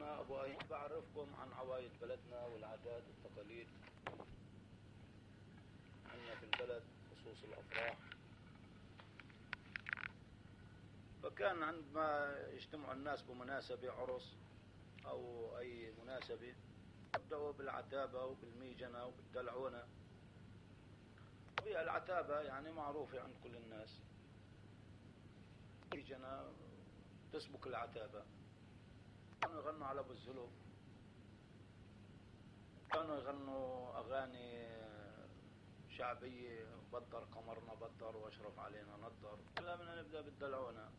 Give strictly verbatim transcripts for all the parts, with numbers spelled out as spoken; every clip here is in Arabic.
أنا أبو أيمن بعرفكم عن عوايد بلدنا والعادات والتقاليد. عندنا في البلد خصوص الأفراح، فكان عندما يجتمع الناس بمناسبة عرس أو أي مناسبة يبدأوا بالعتابة وبالميجنة وبالدلعونة. وهي العتابة يعني معروفة عند كل الناس، الميجنة تسبق العتابة. كانوا يغنوا على أبو الزلوف، كانوا يغنوا أغاني شعبية، بدر قمرنا بدر واشرف علينا نضر. لا بدنا نبدأ بالدلعونة.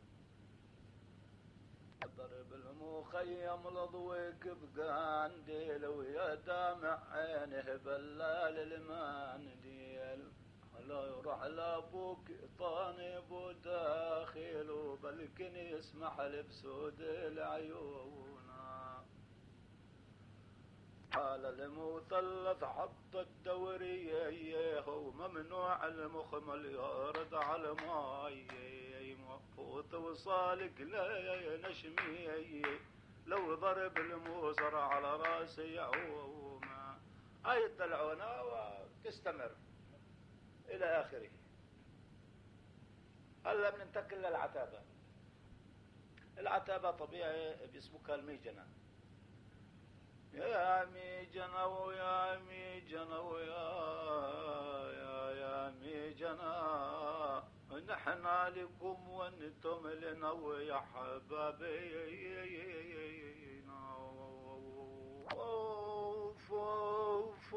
ضرب المخيم الضويك بقانديل ويا دامع عينه بلال المانديل، لا يروح لابوك طاني بو داخل وبلكن يسمح لبسود العيونا. قال المثلث حط الدورية وممنوع المخمل يرد على الماي، فوت وصالك لا نشمي لو ضرب الموزر على راسي يعوما. هاي الدلعونة وتستمر إلى آخره. هلا بننتقل للعتابة. العتابة طبيعي بيسبقها الميجنة. يا ميجنة ويا ميجنة ويا يا يا ميجنة، نحن لكم وانتم لنا ويا حبابينا. اوف اوف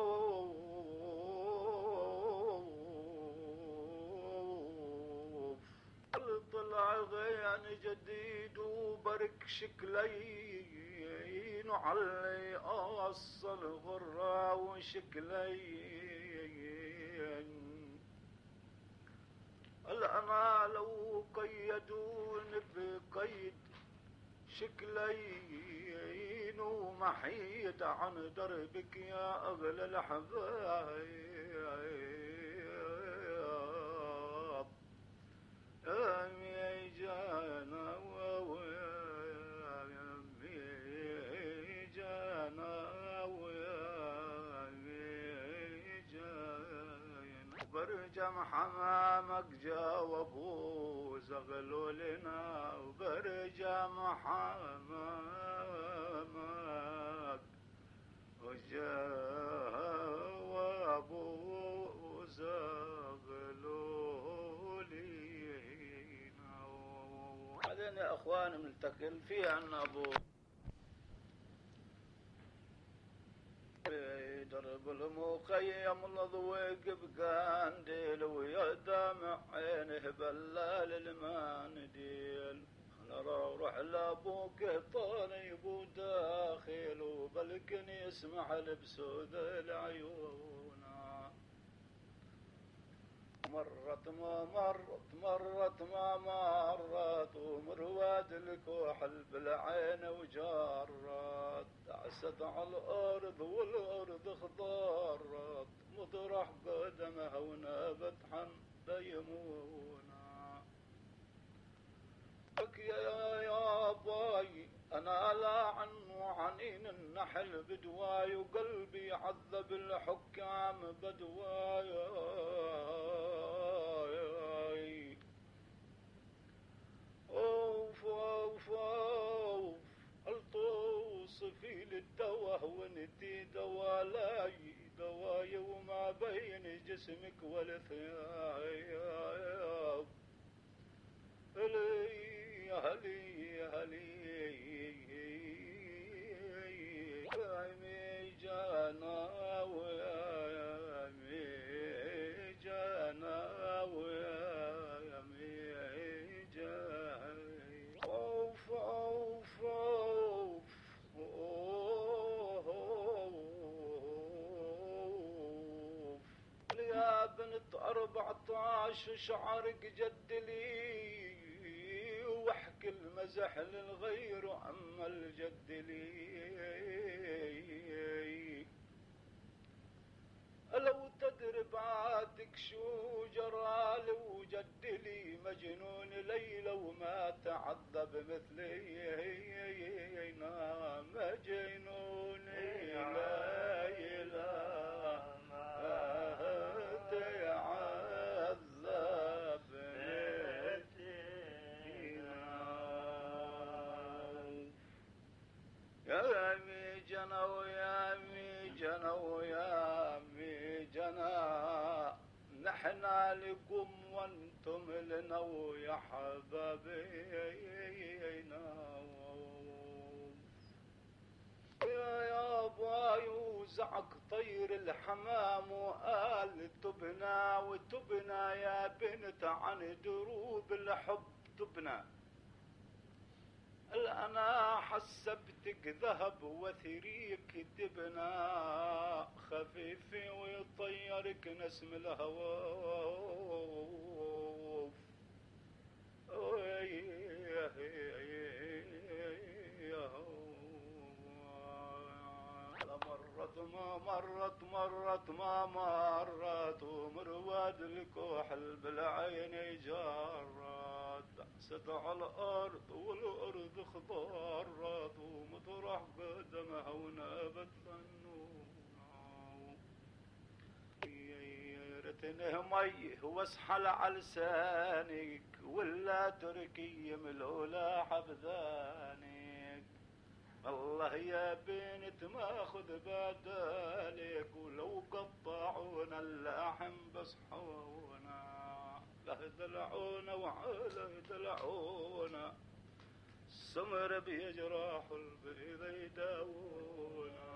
اوف، طلع غيان جديد وبرك شكلين وعلي اصل غرة وشكلين. الأنا لو قيدون بقيد شكلين ومحيد عن دربك يا أغلى الأحباب. أمي جانا ويامي جانا ويامي جانا، برجم حمامك جاوبوا زغلولنا، وبرجم حمامك وجاوبوا زغلولنا. بعدين يا اخوان بنلتقل في عنا ابو درب المخيم الضويق بقانديل ويا دامع عينه بلال المانديل، روح لابوك طاني بو داخل وبلكن يسمح لبسود العيونا. مرت ما مرت مرت ما مرت ومرواد الكحل بالعين وجارت، دعست على الارض والارض خضارت، مطرح قدمها ونابت حن يمونا. لك يا يا باي انا لا عن وعنين النحل بدواي، وقلبي عذب الحكام بدواي. اوف اوف اوف، الطوصفي للدواء وندي دوالاي دواي وما بين جسمك والثياب. هلي هلي هلي يا ميجانا ويا ميجانا ويا ميجانا. اوف اوف اوف اوف، يا بنت أربعتاش شعرك جدلي، واحكي المزح للغير أما الجد لي. لو تدري بعاتك شو جرالي وجد لي، مجنون ليلة وما تعذب مثلي. نام يا مي جنا ويا مي جنا ويا مي جنا نحنا لكم وانتم لنا ويا حبابينا يا يابا يوزعك طير الحمام وقال تبنا وتبنا يا بنت عن دروب الحب تبنا أنا حسبتك ذهب وثريك دبنا خفيف ويطيرك نسم الهواف مرت ما مرت مرت ما مرت ومرواد الكحل بالعين جرت دعست على الأرض والأرض خضرت ومطرح قدمها ونابت النور رتنه مي واسحل على لسانك ولا تركي ملولا حبذانك الله يا بنت ما خذ بدالك ولو قطعونا اللحم بصحونا لا يدلعونا وعلى يدلعونا السمر بيجراح البيض يداونا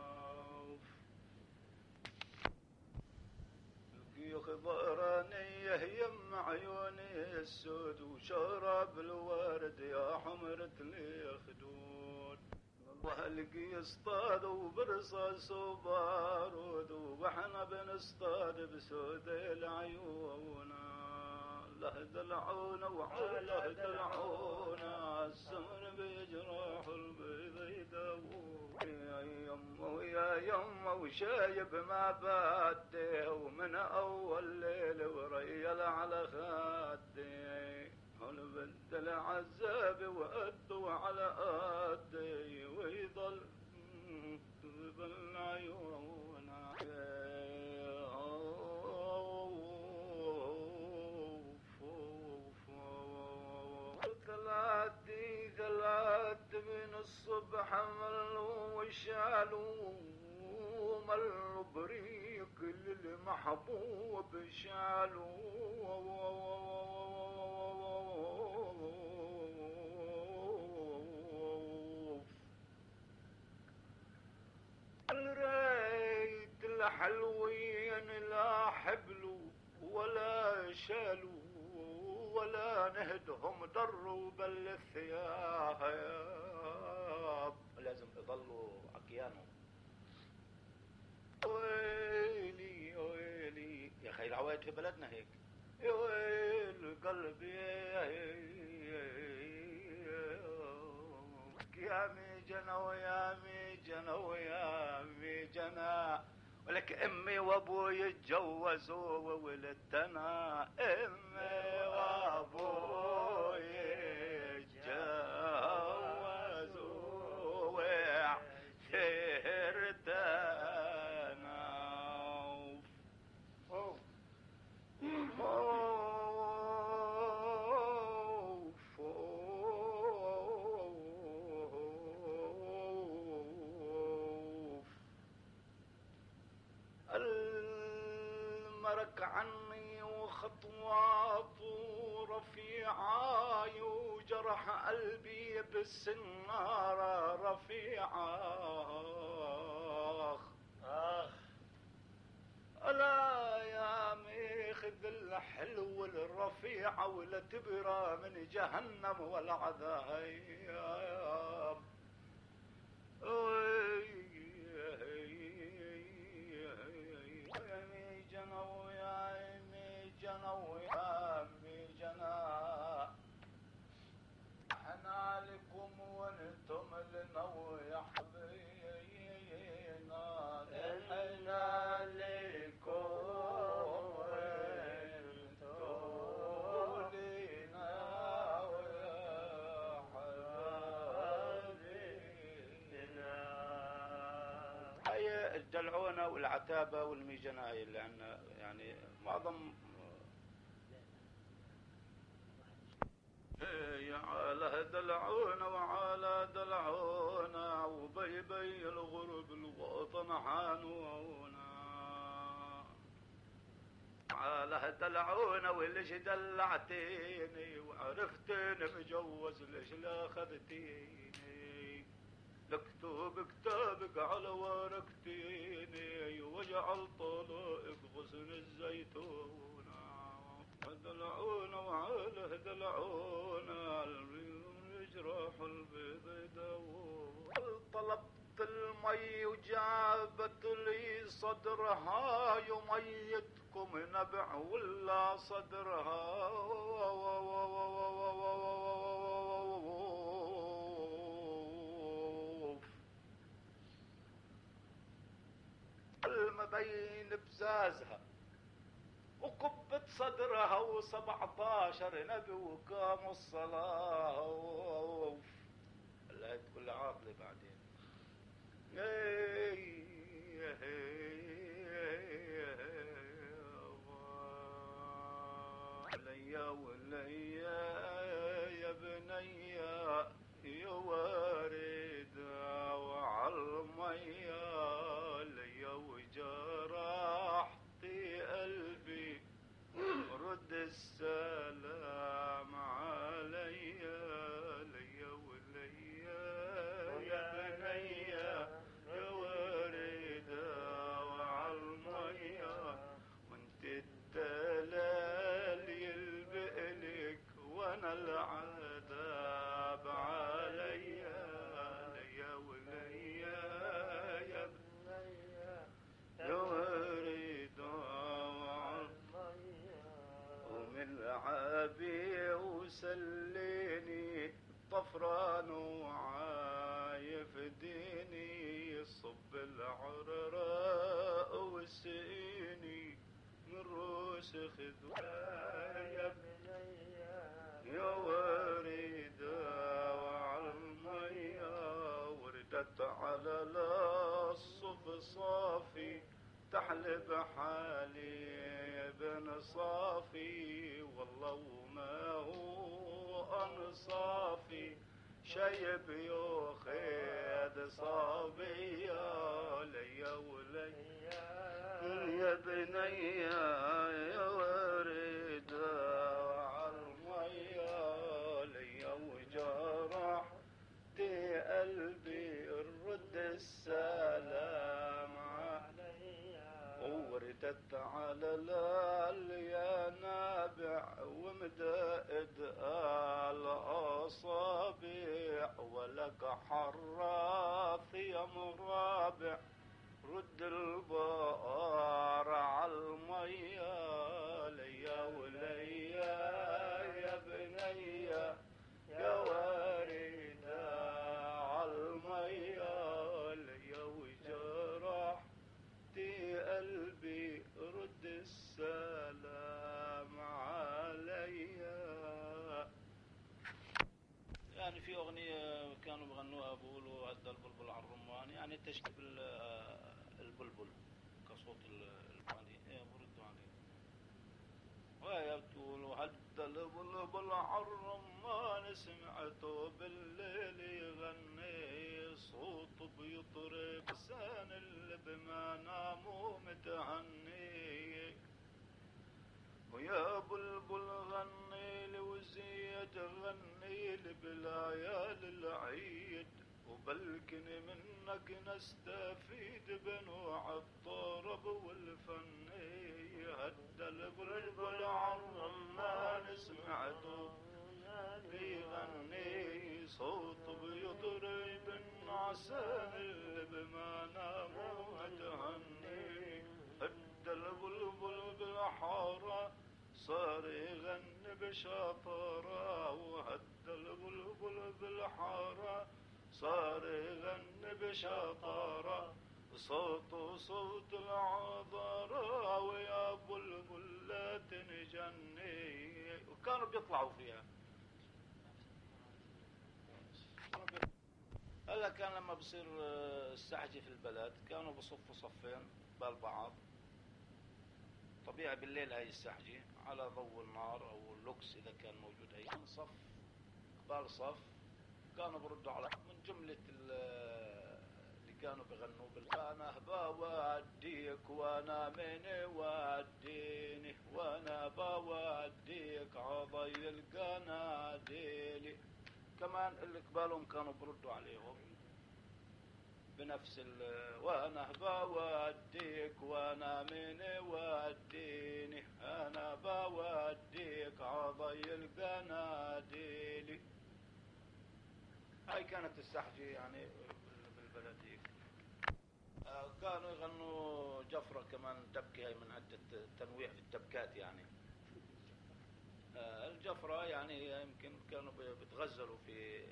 القيخ ضرانيه يم عيوني السود وشرب الورد يا حمرة الخدود وهلقي يصطاد وبرصاص وبارود واحنا بنصطاد بسود العيون له دلعونا وعلى دلعونا السمر بيجراح البيض يداوون يا يمه يا يمه وشايب ما باده ومن اول ليل وريل على خدي ونبد العذاب وأدوا على أدي ويضل بالعيون ثلاثي ثلاث من الصبح ملوا وشالوا ملوا بريق للمحبوب شالوا الريت الحلوين لا حبلوا ولا شالوا ولا نهدهم ضروا بل الثياب لازم يضلوا عكيانهم ويلي ويلي يا خي العوايد في بلدنا هيك يا ويل قلبي يا مي جنا ويا مي جنا ويا مي جنا ولك امي وابوي اتجوزوا وولدتنا امي وابوي اتجوزوا وعثرتنا المرك عني وخطوات رفيعة وجرح قلبي بالسنارة رفيعة آخ ألا يا ميخذ الحلو الرفيعة ولا تبرى من جهنم والعذاب جنو يا امي جنو يا امي جنا احنا لكم وانتم لنا ويا حبيبينا احنا لكم وانتم لنا ويا حبيبينا هي الدلعونه والعتابه والميجناي لان يعني معظم على دلعونا وعلى دلعونا وبي بي الغرب الوطن حانونا على دلعونا وليش دلعتيني وعرفتني مجوز ليش لا خذتيني لكتب كتابك على ورقتيني وجعل طلائق غصن الزيتون دلعونا وعلى دلعونا الجراح البيض داوون طلبت المي وجابت لي صدرها يميتكم نبع ولا صدرها المبين بزازها وقبت صدرها وسبعتاشر نبي وقام الصلاة لا تقول عاطلة بعدين ليا وليا يا بنيا يا وارد وعالميا ليا وجرحتي قلبي رد السلام عليا ليا وليا يا بنيا يا وردة وعالميا وانت الدلال يلبقلك وانا العذاب عليا ليا وليا يا بنيا يا وردة ومن عابي وسليني طفران وعايف ديني صب العرراء وسقيني من روس خذوايا يا وردة وعالمية وردت على الصف صافي تحلب حالي ابن صافي والله وما هو انصافي شيب يوخيد صابية ليا وليا يا بنيا يا وردة وعالمية ليا وجرحتي قلبي الرد السلام وردت على الال يا نابع ومدائد الأصابع ولك حراث يا مرابع رد البقر عالمية ليا وليا يا بنيا يا واردة عالمية ليا وجرح قلبي رد السلام عليا. يعني في أغنية كانوا بغنوها بيقولوا عدى البلبل على الرمان يعني تشبه البلبل كصوت الباني ايه بردوا عليه وهي بتقولوا عدى البلبل على الرمان سمعته بالليل يغني صوته بيطرب لسان اللي بما ناموا متهني ويا بلبل غني لي وزيد غني لي بليالي العيد وبلكن منك نستفيد بنوع الطرب والفني هدى البلبل على الرمان سمعته بيغني صوت بيضرب النعسان اللي بما ناموا متهني هدى البلبل بالحارة صار يغني بشطارة وهدى البلبل بالحارة صار يغني بشطارة صوته صوت العذراء ويا بلبل لا تنجني وكانوا بيطلعوا فيها. هلا كان لما بصير السحجة في البلد كانوا بصفوا صفين بالبعض طبيعي بالليل هاي السحجة على ضوء النار او اللوكس اذا كان موجود اي صف قبال صف كانوا بردوا على من جملة اللي كانوا بغنوا بال انا بوديك وانا من وديني وانا بوديك عضي القناديل. كمان اللي قبالهم كانوا بردوا عليهم بنفس ال وانا بوديك وانا من وديني انا بوديك عضي القناديل. هاي كانت السحجة يعني بالبلدية. آه كانوا يغنوا جفرة كمان تبكي، هاي من عدة تنويع في التبكات يعني. آه الجفرة يعني يمكن كانوا بتغزلوا في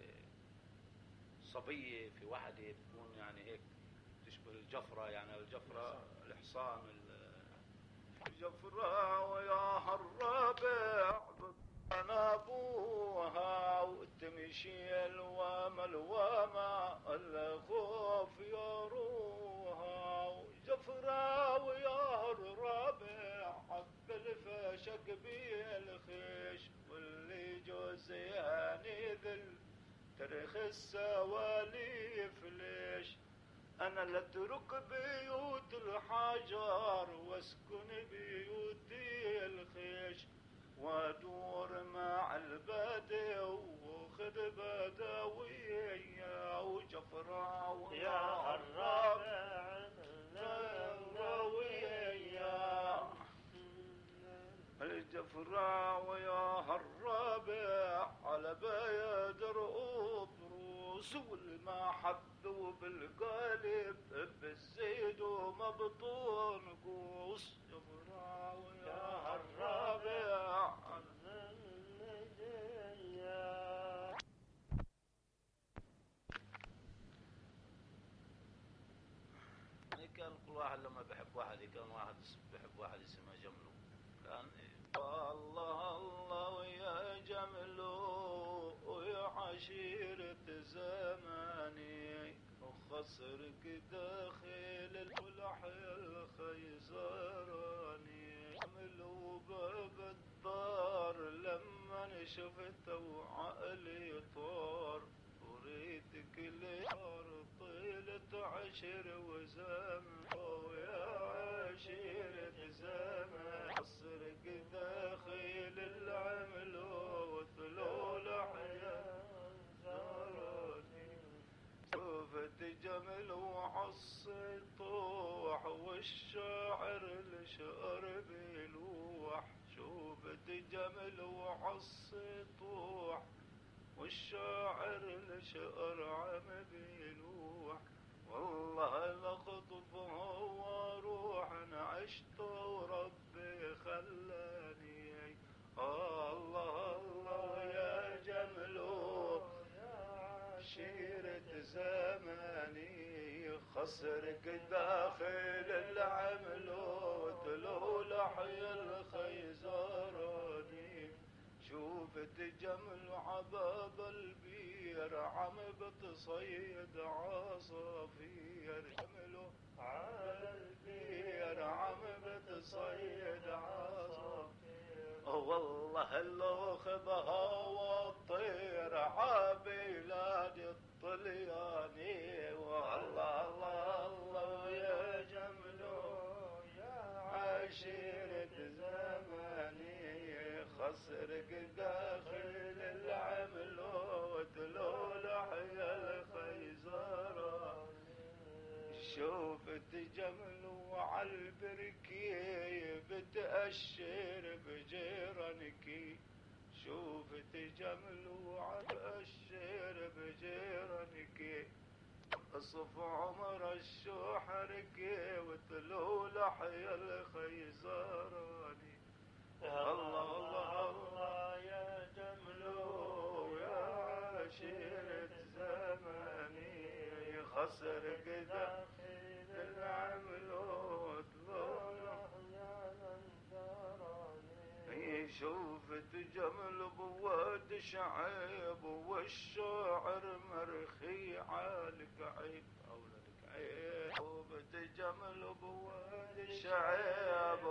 صبية في وحدة تكون يعني هيك تشبه الجفرة، يعني الجفرة الحصان الجفرة ويا هالربع انا ابوها وتمشي الوما الوما الخوف يروها. جفرة ويا الربع حب الفشق بالخيش واللي جوزياني ذل ترخ السواليف ليش. انا لاترك بيوت الحجر واسكن بيوت الخيش وادور مع البدو وخذ بدوية وجفرة يا الرابع الروية الجفرة ويا الرابع على بيد رؤوب روس والمحب بالقلب بالزيد ومبطون قوس. جفرة ويا الرابع يعني كان كل واحد لما بحب واحد كان واحد بحب واحد اسمه جملو كان الله الله ويا جملو ويا عشيرة زماني وخسرك داخل الحياة الخيزراني. جملو باب الدار لما شفته وعقلي طار وريتك ليار طيلة عشر وزمن ويا عشيرة زمن حصرك داخل العمل وطلو الحياة زاراني. شوفت جمل وعص طوح والشاعر الشعر بيلوح. شوفت جمل وعص طوح والشاعر الشعر عم بيلوح. والله لخطفه واروح انا عشت وربي خلاني. الله الله يا جملو عشيرة زماني خسرك داخل العمل وطلو لحيا الخيزراني. شوفت جمل عباب البير عم بتصيد عصافير. جملو عباب البير عم بتصيد عصافير. والله اللو خذها والطير عبيلاد الطلياني. والله الله الله يا جملو يا عشيرة زماني خسرك داخل العمل وطلو لحيا الخيزراني. شوفت جمل وعالبركي بتأشر بجيرانكي. شوفت جمل وعالبأشر بجيرانكي اصف عمر الشوحركي وطلو لحيا الخيزراني. الله الله الله يا جملو يا عشيرة زماني خسرك داخل العمل وطلو لحيا الخيزراني. شوفت جمل بواد شعيب والشاعر مرخي عالكعيب أولادك عيب. شوفت جمل بواد شعيب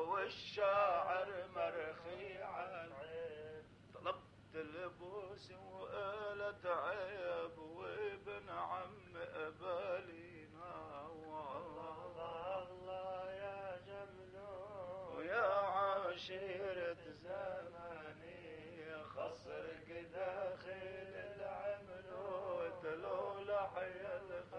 والشاعر مرخي عالكعيب. طلبت البوس وقال تعب وابن عم قبالينا الله الله يا جملو ويا عشيرة زماني خصرك داخل العملوت لولا حيا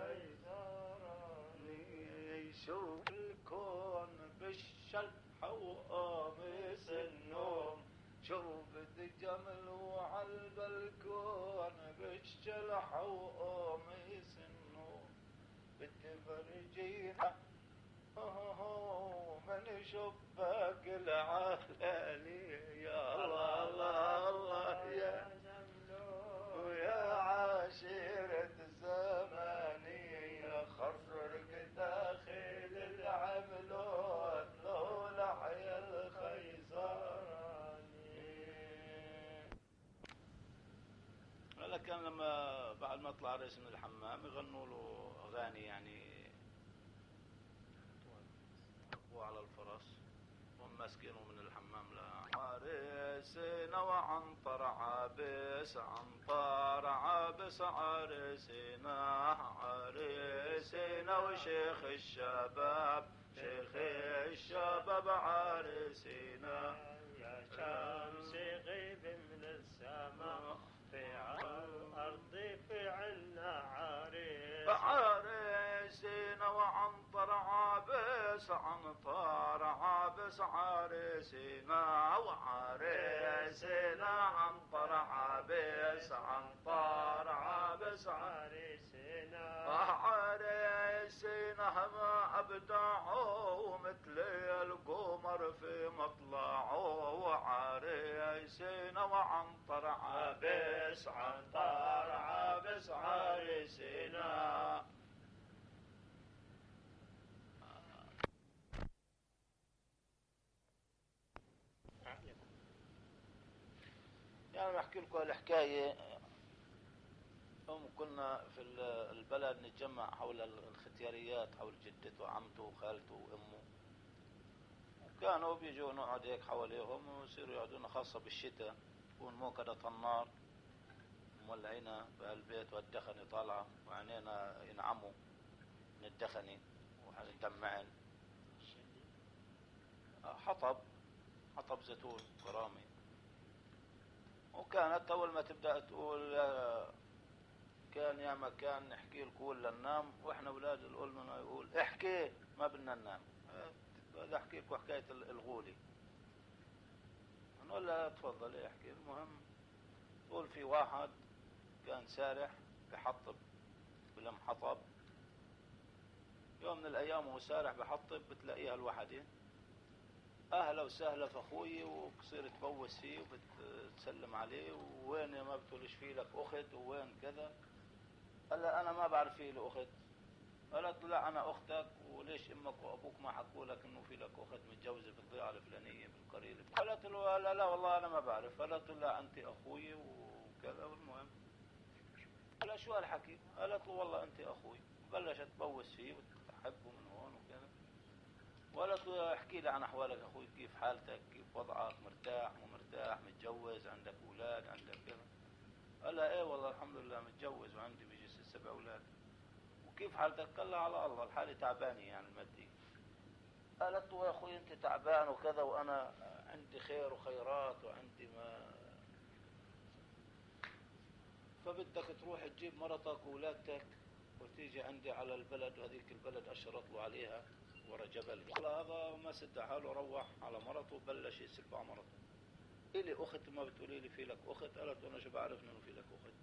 الخيزراني شوف الكون بالشلح وقامس النوم شوف الجمل وعالبلكون بالشلح وقامس النوم بدي فرجينا من شباك العلالي يا الله الله الله يا جملو ويا عشيرة زماني يا خصرك داخل العملوت لولا حيا الخيزراني. هلا كان لما بعد ما طلع رئيس من الحمام يغنوا له اغاني يعني على الفرس هم ماسكينه من الحمام لا عريسنا وعنطر عابس عنطر عابس عريسنا عريسنا وشيخ الشباب شيخ الشباب عريسنا يا شمس غيب من السماء في الأرض في عنا عريس عريسنا وعنطر عابس عنطر عابس عريسنا وعريسنا عنطر عابس عنطر عابس عريسنا عريسنا هم أبدعوا مثل القمر في مطلعه وعريسنا وعنطر عابس عنطر عابس عريسنا. يعني بحكي لكم الحكاية هم كنا في البلد نتجمع حول الختياريات حول جدته وعمته وخالته وامه وكانوا بيجوا نقعد هيك حواليهم ويصيروا يقعدون خاصة بالشتاء يكون موكدة النار مولعينا بهالبيت والدخن طالعة وعينينا ينعموا من الدخن وندمعن حطب حطب زيتون كرامي. وكانت أول ما تبدأ تقول كان يا ما كان نحكي الكول لننام وإحنا أولاد الأول منه يقول احكي ما بدنا ننام بدي أحكي لكم حكاية الغولي نقول له تفضل احكي. المهم تقول في واحد كان سارح بحطب بلم حطب يوم من الأيام وهو سارح بحطب بتلاقيها الوحدة أهلا وسهلا في أخوي وبصير تبوس فيه وبتسلم عليه ووين يا ما بتقولش فيه لك أخت ووين كذا. قال لا أنا ما بعرف فيه له أخت. قالت لا أنا أختك وليش أمك وأبوك ما حكوا لك إنه في لك أخت متجوزة في الضيعة الفلانية بالقرية. قالت له لا لا والله أنا ما بعرف. قالت له لا أنت أخوي وكذا. والمهم قال شو هالحكي. قالت له والله أنت أخوي. بلشت تبوس فيه وتحبه من هون وكذا. وقالت له احكي لي عن أحوالك أخوي كيف حالتك كيف وضعك مرتاح ومرتاح متجوز عندك أولاد عندك كذا. قال لها ايه والله الحمد لله متجوز وعندي بيجي ست سبع أولاد. وكيف حالتك؟ قال لها على الله الحالة تعبانة يعني المادي. قالت له يا أخوي أنت تعبان وكذا وأنا عندي خير وخيرات وعندي ما فبدك تروح تجيب مرتك وولادتك وتيجي عندي على البلد وهذيك البلد أشرت له عليها ورا جبل. قال هذا ما سد حاله روح على مرته وبلش يسب على مرته. إلي أخت ما بتقولي لي في لك أخت؟ قالت أنا شو بعرف إنه في لك أخت.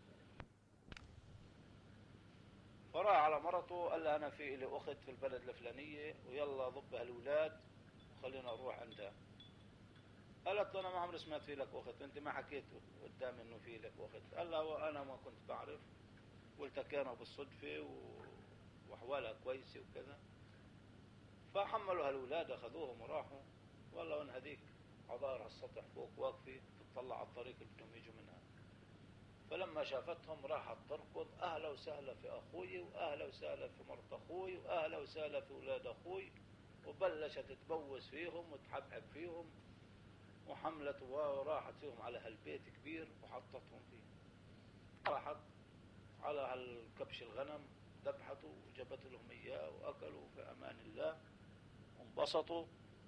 فراح على مرته قال لها أنا في إلي أخت في البلد الفلانية ويلا ضب هالأولاد وخلينا نروح عندها. قالت أنا ما عمري سمعت في لك أخت أنت ما حكيت قدامي إنه في لك أخت. قال لها وأنا ما كنت بعرف والتقينا بالصدفة وأحوالها كويسة وكذا. فحملوا هالأولاد أخذوهم وراحوا والله وإن هذيك عضار على السطح فوق واقفة تطلع على الطريق اللي بدهم يجوا منها. فلما شافتهم راحت تركض أهلا وسهلا في أخوي وأهلا وسهلا في مرت أخوي وأهلا وسهلا في أولاد أخوي وبلشت تبوس فيهم وتحبحب فيهم وحملت وراحت فيهم على هالبيت كبير وحطتهم فيه. راحت على هالكبش الغنم ذبحته وجابت لهم إياه وأكلوا في أمان الله وانبسطوا.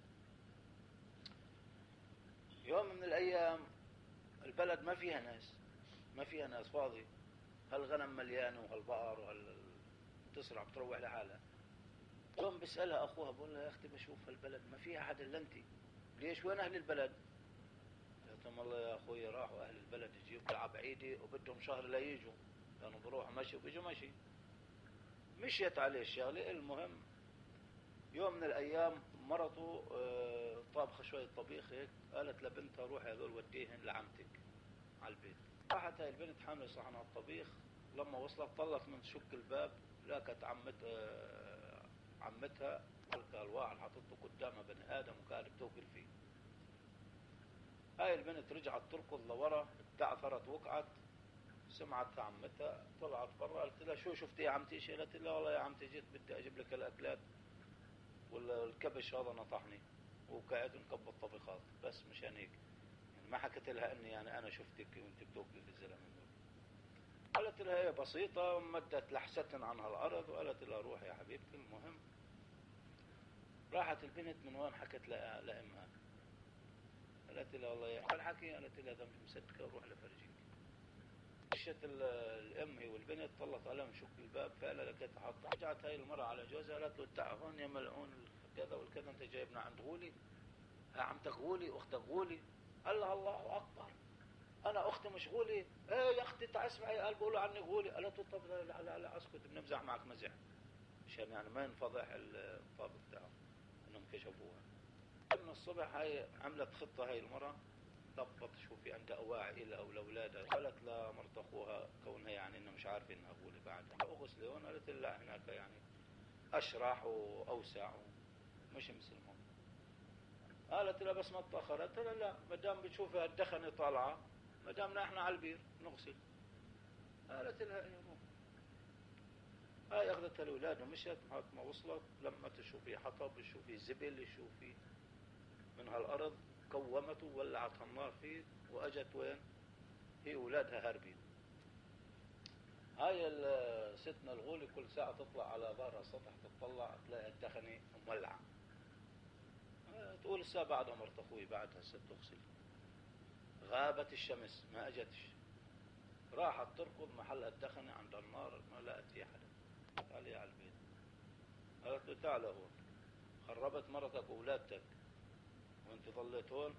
يوم من الأيام البلد ما فيها ناس، ما فيها ناس، فاضي، هالغنم مليانة وهالبقر وهال تسرع بتروح لحالها. يوم بيسألها أخوها بقول لها يا أختي بشوف هالبلد ما فيها أحد إلا أنت، ليش وين أهل البلد؟ قالت لهم والله يا أخوي راحوا أهل البلد يجيبوا على بعيدة وبدهم شهر لا يجوا، كانوا بروحوا مشي وبيجوا مشي. مشيت عليه الشغلة. المهم يوم من الأيام مرته طابخة شوية طبيخ هيك، قالت لبنتها روحي هذول وديهن لعمتك على البيت. راحت هاي البنت حاملة صحن الطبيخ، لما وصلت طلت من شك الباب لقت عمت عمتها الواحد حاطته قدامها بني آدم وقاعد بتوكل فيه. هاي البنت رجعت تركض لورا، تعثرت وقعت، سمعتها عمتها، طلعت برا قالت لها شو شفتي يا عمتي؟ شي قالت لها والله يا عمتي جيت بدي اجيب لك الاكلات والكبش هذا نطحني وقاعد نكب الطبيخات بس مشان هيك، يعني ما حكت لها اني يعني انا شفتك وانت بتوكلي للزلمه. قالت لها هي بسيطه، مدت لحستن عن هالارض وقالت لها روح يا حبيبتي. المهم راحت البنت من وين حكت لامها، قالت لها والله يا الحكي، قالت لها اذا مش مصدقه روح لفرجيك. مشت الام هي والبنت طلت عليها من شق الباب، فعلا لقيتها حاطه. رجعت هاي المراه على جوزها قالت له تعال هون يا ملعون كذا والكذا، انت جايبنا عند غولي، عمتك غولي واختك غولي. قال لها الله اكبر، انا اختي مش غولي؟ ايه يا اختي تعال اسمعي، قال بيقولوا عني غولي. قالت له طب لا لا لا اسكت، بنمزح معك مزح مشان يعني ما ينفضح الطابق بتاعه انهم كشفوها. من الصبح هاي عملت خطه هاي المراه، ضبط شوفي عندها اواعي لها ولاولادها. قالت لمرت اخوها كونها يعني انها مش عارفه انها غولي بعدها اغسلي هون، قالت لا هناك يعني اشرح واوسع مش مثلهم. قالت لها بس ما تاخر، قالت لها لا ما دام بتشوفي الدخنه طالعه ما دامنا احنا على البير نغسل. قالت لها ايه روح. هاي اخذتها الاولاد ومشت. ما وصلت لما تشوفي حطب، تشوفي زبل، تشوفي من هالارض، قومته وولعت النار فيه واجت وين؟ هي اولادها هاربين. هاي ستنا الغولي كل ساعه تطلع على ظهر السطح تطلع تلاقي الدخنه مولعه. تقول الساعه بعدها مرت اخوي بعدها الست تغسل، غابت الشمس ما اجتش، راحت تركض محل الدخنه عند النار ما لقت في حدا. علي على البيت قالت له تعال هون، خربت مرتك واولادك وانت ظليت هون،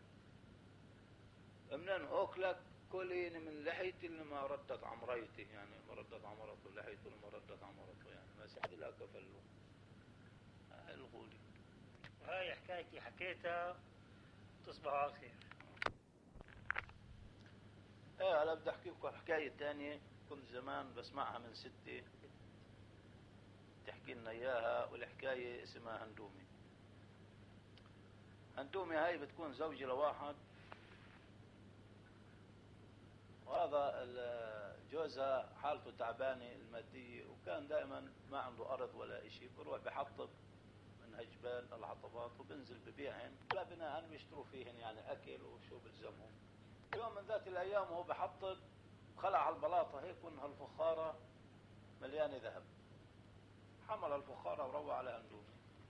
منين اكلك؟ كليني من لحيتي اللي ما ردت عمريتي، يعني ما ردت عمرته، لحيته اللي ما ردت عمرته، يعني ما سحد لك فلو. هاي الغولي. وهاي حكايتي حكيتها تصبحوا على خير. ايه انا بدي احكي لكم حكايه ثانيه كنت زمان بسمعها من ستي تحكي لنا اياها، والحكايه اسمها هندومي. هندومي هاي بتكون زوجة لواحد، وهذا جوزها حالته تعبانه الماديه وكان دائما ما عنده ارض ولا اشي، بروح بحطب من هجبال العطبات وبنزل ببيعهن، لا بناء بيشتروا فيهن يعني اكل وشو بلزمهم. يوم من ذات الايام وهو بحطب خلع البلاطه هيك وانها الفخاره مليانه ذهب، حمل الفخاره وروى على هندومي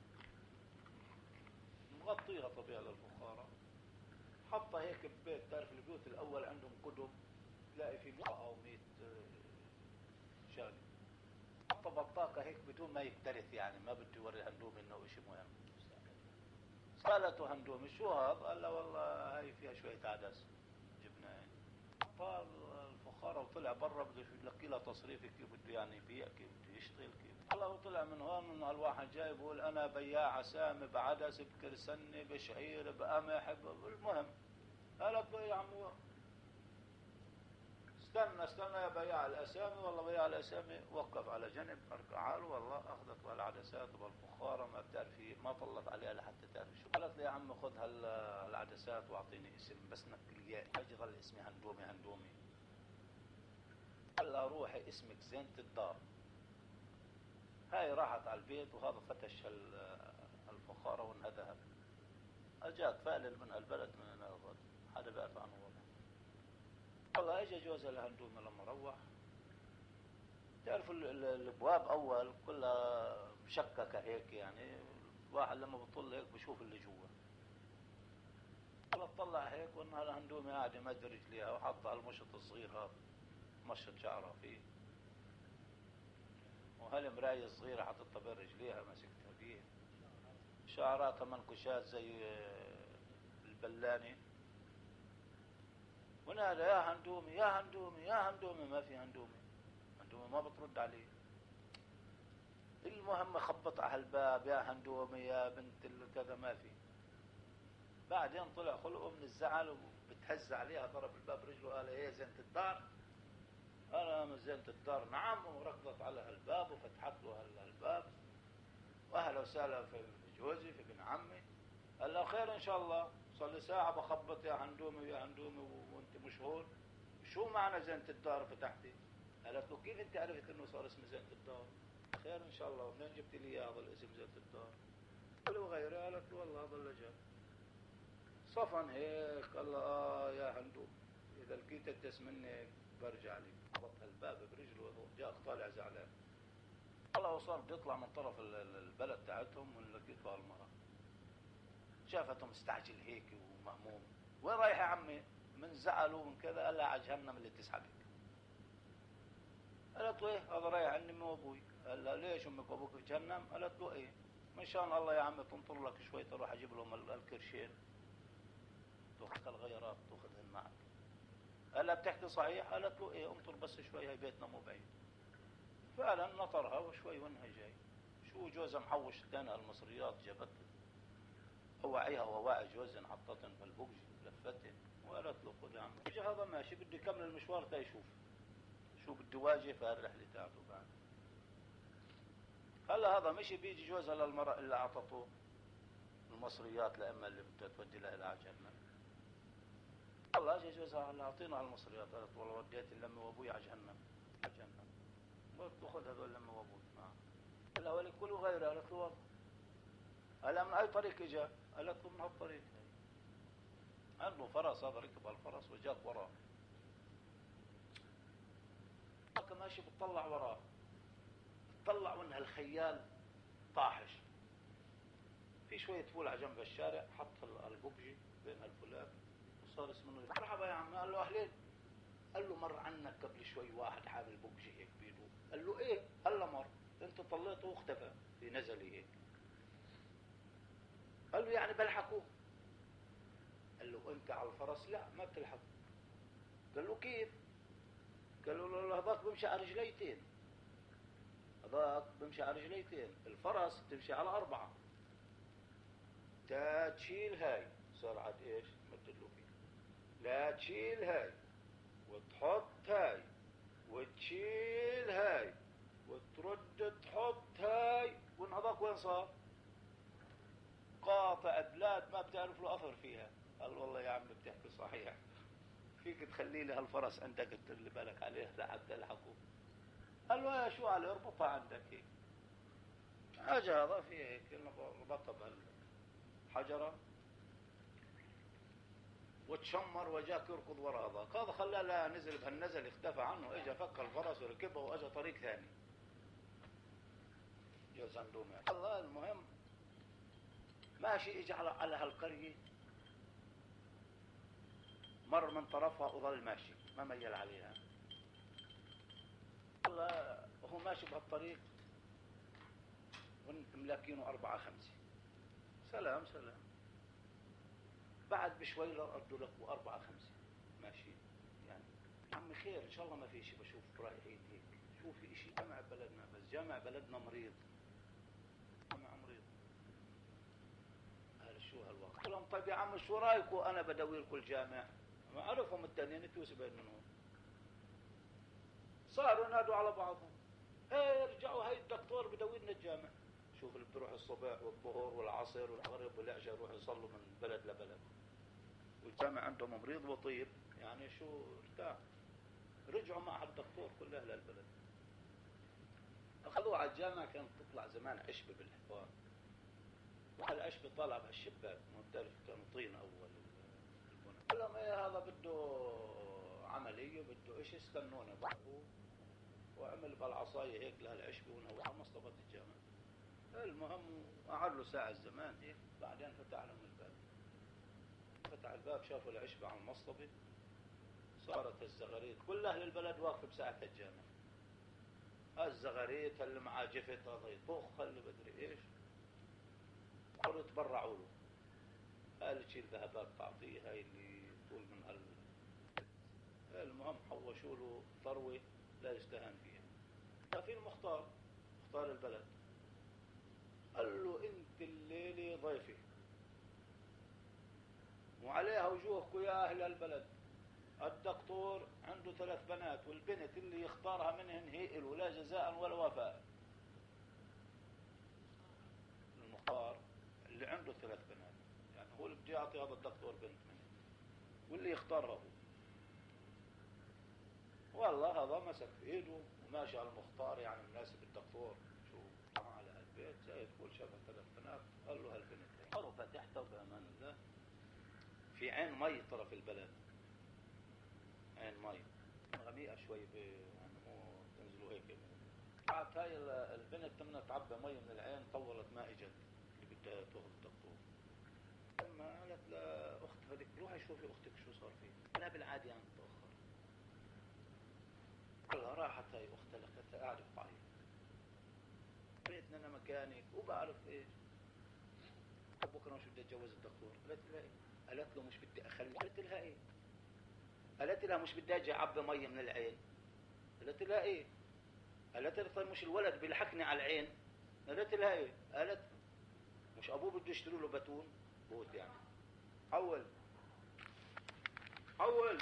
مغطيها طبيعي للفخاره، حطها هيك ببيت. تعرف البيوت الاول عندهم قدم تلاقي في مئة او مئة شغله، حطها بطاقه هيك بدون ما يكترث، يعني ما بده يوري هندومي انه شيء مهم. سالته هندومي شو هذا؟ قال له والله هاي فيها شويه عدس جبناه. حطها الفخاره وطلع برا بده يلقي لها تصريف كيف بده يعني يبيع، كيف بده يشتغل، كيف الله. وطلع من هون من الواحد جاي بقول انا بياع عسامي بعدس بكرسني بشعير بقمح. المهم قالت له يا عمو استنى استنى يا بياع الاسامي، والله بياع الاسامي وقف على جنب ارجع له، والله اخذت العدسات والفخاره ما بتعرفي ما طلت عليها لحتى تعرف شو. قالت لي يا عم خذ هالعدسات واعطيني اسم بس نكل اياه، اجي ظل اسمي هندومي هندومي. قال لها روحي اسمك زينة الدار. هاي راحت على البيت وهذا فتش الفخاره وانها ذهب. اجاك فالل من هالبلد من الغد حدا بيعرف عنه والله. والله اجى جوزها لهندومي لما روح تعرف الابواب اول كلها مشككه هيك، يعني الواحد لما بطل هيك بشوف اللي جوا. والله بطلع هيك وانها الهندومه قاعده مد رجليها وحاطه على المشط الصغير هذا مشط شعرها فيه، وهالمرايه الصغيره حاططها بين رجليها ماسكتها فيه، شعراتها منكشات زي البلاني، ونادى يا هندومي يا هندومي يا هندومي، ما في هندومي، هندومي ما بترد عليه. المهم خبط على الباب يا هندومي يا بنت كذا، ما في. بعدين طلع خلقه من الزعل وبتهز عليها، ضرب الباب رجله قال ايه زينة الدار؟ انا من زينة الدار نعم، وركضت على هالباب وفتحت له هالباب، واهلا وسهلا في جوزي في ابن عمي. قال له خير ان شاء الله، صار لي ساعة بخبط يا هندومي يا هندومي وانت مشهور، شو معنى زينة الدار فتحتي؟ قالت له كيف انت عرفت انه صار اسمه زينة الدار؟ خير ان شاء الله، ومنين جبت لي هذا الاسم زينة الدار؟ قال له غيره. قالت له والله هذا اللي جاء. صفن هيك قال له اه يا هندوم اذا لقيت الدس منك برجع لك. خبط الباب برجله، جاء طالع زعلان. الله وصار بده يطلع من طرف البلد تاعتهم، ولقيت له المرأة شافته مستعجل هيك ومهموم. وين رايح يا عمي؟ من زعل ومن كذا. قال لها على جهنم اللي تسحبك. قالت له ايه؟ هذا رايح عند امي وابوي. قال لها ليش امك وابوك في جهنم؟ قالت له ايه؟ من شان الله يا عمي تنطر لك شوي تروح اجيب لهم الكرشين تاخذ الغيرات تاخذهن معك. قال لها بتحكي صحيح؟ قالت له ايه انطر بس شوي، هي بيتنا مو بعيد. فعلا نطرها وشوي وانها جاي. شو جوزها محوش ثاني المصريات جابته، وعيها وواعي جوزها حطتن في البوكج لفتن وقالت له خذ يا عمي. اجى هذا ماشي بده يكمل المشوار تا يشوف شو بده يواجه في هالرحله تاعته. بعد هلا هذا مشي بيجي جوزها للمرأة اللي اعطته المصريات لأما اللي بدها تودي لها الى جهنم. الله اجى جوزها قال لها اعطينا هالمصريات. قالت والله وديت لامي وابوي على جهنم على جهنم. قلت له خذ هذول لامي وابوي معك. قال لها ولك كله غيره. قالت له والله. قال لها من اي طريق اجى؟ قالت له من هالطريق. عنده فرس، هذا ركب الفرس وجاك وراه. هاك ماشي بتطلع وراه، بتطلع وانها الخيال طاحش في شوية فول على جنب الشارع، حط البوكجي بين الفولاد وصار اسمه مرحبا يا عم. قال له اهلين. قال له مر عنك قبل شوي واحد حامل بوكجي هيك بيده. قال له ايه؟ هلا مر، انت طليته واختفى في نزلي هيك. قال له يعني بلحقوه. قال له انت على الفرس؟ لا ما بتلحق. قال له كيف؟ قال له هذاك بمشي على رجليتين، هذاك بمشي على رجليتين، الفرس تمشي على أربعة. تا تشيل هاي صار عاد ايش؟ مدلوا فيه. لا تشيل هاي وتحط هاي وتشيل هاي وترد تحط هاي. وين هذاك وين صار؟ قاطع بلاد ما بتعرف له أثر فيها. قال والله يا عم بتحكي صحيح، فيك تخلي لي هالفرس عندك اللي بالك عليه لحد تلحقه. قال له يا شو على اربطها عندك هيك. حاجة هذا فيه هيك ربطها بهالحجرة وتشمر وجاك يركض ورا هذاك. هذا خلاه لا نزل بهالنزل اختفى عنه، اجى فك الفرس وركبه واجى طريق ثاني. جو زندومي الله. المهم ماشي اجى على على هالقرية، مر من طرفها وظل ماشي ما ميل عليها. الله وهو ماشي بهالطريق وملاكينه أربعة خمسة. سلام سلام. بعد بشوي ردوا لك وأربعة خمسة ماشي. يعني عمي خير إن شاء الله ما في شيء، بشوف رايحين هيك شو في شيء. جامع بلدنا بس جامع بلدنا مريض، جامع مريض. قال شو هالوقت؟ قال لهم طيب يا عم شو رايكم أنا بدوي لكم الجامع؟ ما عرفهم التانيين توسي بينهم. صاروا ينادوا على بعضهم هاي رجعوا هاي الدكتور بدوي لنا الجامع. شوف اللي بروح الصبح والظهر والعصر والمغرب والعشاء يروحوا يصلوا من بلد لبلد، والجامع عندهم مريض وطيب يعني شو ارتاح. رجعوا مع الدكتور كل اهل البلد اخذوه على الجامع. كانت تطلع زمان عشبه بالحفار، والعشبه طالعه بهالشباك ما بتعرف كانوا طين اول البنى. قال لهم ايه هذا بده عمليه بده ايش، استنونا. ضحكوا وعمل بالعصاية هيك لهالعشبة ونوعها مصطبة الجامع. المهم قعد له ساعة الزمان هيك، بعدين فتح لهم الباب. فتح الباب شافوا العشبة على المصطبة، صارت الزغاريت كل أهل البلد واقفة بساعة الجامع. الزغاريت اللي معاه جفت هذا يطخ اللي بدري ايش، صاروا يتبرعوا له. قال تشيل ذهبات تعطيه هاي اللي طول من قلب. المهم حوشوا له ثروة لا يستهان فيها. ففي المختار مختار البلد قال له انت الليلة ضيفي وعليها وجوهكم يا اهل البلد. الدكتور عنده ثلاث بنات والبنت اللي يختارها منهن هي له لا جزاء ولا وفاء. المختار اللي عنده ثلاث بنات يعني هو اللي بده يعطي هذا الدكتور بنت منه واللي يختارها هو. والله هذا مسك في ايده وماشي على المختار يعني مناسب الدكتور شو على هالبيت زي تقول شاف ثلاث بنات. قال له هالبنت قالوا فتحته بامان الله في عين مي طرف البلد، عين مي غميقة شوي يعني مو تنزلوا هيك. قعدت هاي البنت منها تعبى مي من العين طولت ما اجت اللي بدها تاخذ الدكتور. لما قالت لاختها هذيك روحي شوفي اختك شو صار فيه. انا بالعادي يعني متاخر. قالها راحت هاي اختها لقيتها قاعده بتعيط. قالت لي انا مكانك وبعرف ايش. بكره مش بدي اتجوز الدكتور. قالت لها ايه؟ قالت له مش بدي اخلي. قالت لها ايه؟ قالت لها مش بدي اجي اعبي مي من العين. قالت لها ايه؟ قالت لها طيب مش الولد بيلحقني على العين. قالت لها ايه؟ قالت مش ابوه بده يشتري له بتون بوت يعني. حول حول.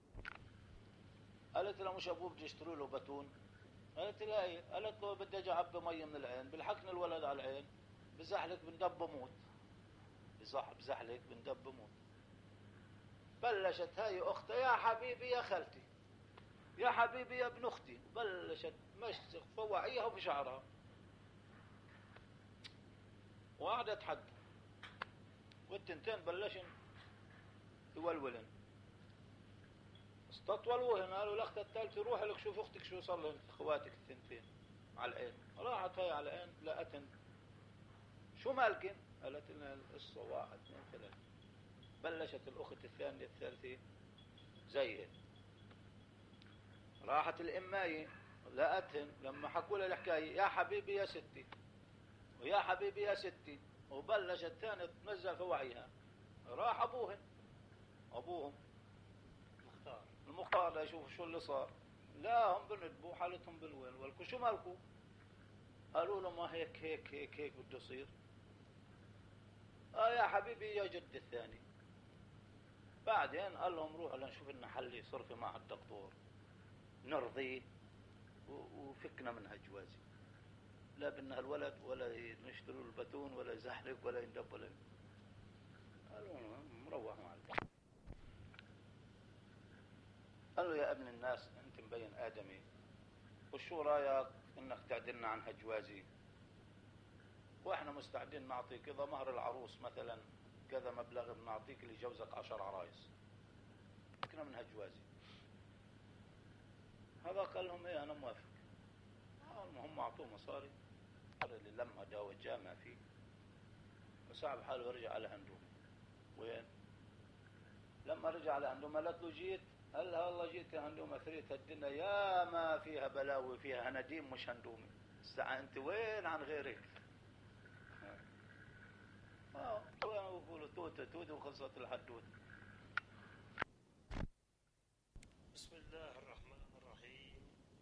قالت لها مش ابوه بده يشتري له بتون. قالت لها ايه؟ قالت له بدي اجي اعبي مي من العين بيلحقني الولد على العين بزحلك بندب بموت. بزح بزحلك بندب بموت. بلشت هاي اختها يا حبيبي يا خالتي يا حبيبي يا ابن اختي. بلشت مشتق فوعيها بشعرها وقعدت حد والتنتين بلشن يولولن. استطولوهن قالوا الاخت الثالثه روحي لك شوف اختك شو صار لهن اخواتك الثنتين على العين. راحت هاي على العين لقتن شو مالكن؟ قالت لنا القصه واحد اثنين ثلاثه. بلشت الاخت الثانيه الثالثه زيهن. راحت الامايه لقتهن لما حكوا لها الحكايه يا حبيبي يا ستي ويا حبيبي يا ستي. وبلشت ثاني تنزل في وعيها. راح ابوهن ابوهم مختار المختار ليشوف شو اللي صار. لا هم بندبوا حالتهم بالوين ولكو شو مالكو؟ قالوا له ما هيك هيك هيك هيك بده يصير. اه يا حبيبي يا جد الثاني. بعدين قال لهم روحوا لنشوف لنا حل صرفي مع الدكتور نرضيه وفكنا منها جوازي. لا بدنا الولد ولا نشتروا البتون ولا يزحلق ولا يندب ولا. قالوا مروح مع البحر. قال له يا ابن الناس انت مبين ادمي وشو رايك انك تعدلنا عن هجوازي واحنا مستعدين نعطيك كذا مهر العروس مثلا كذا مبلغ بنعطيك اللي يجوزك عشر عرايس. فكنا من هجوازي. هذا قال لهم ايه انا موافق. هم اعطوه مصاري اللي لما داوى الجامع فيه وصعب حاله ورجع على هندومه. وين؟ لما رجع على هندومه قالت له جيت. قال والله جيت يا هندومه ثريت الدنيا يا ما فيها بلاوي فيها هنديم مش هندومه. الساعه انت وين عن غيرك؟ اه بقولوا توته توته وخلصت الحدوته. بسم الله الرحمن الرحيم.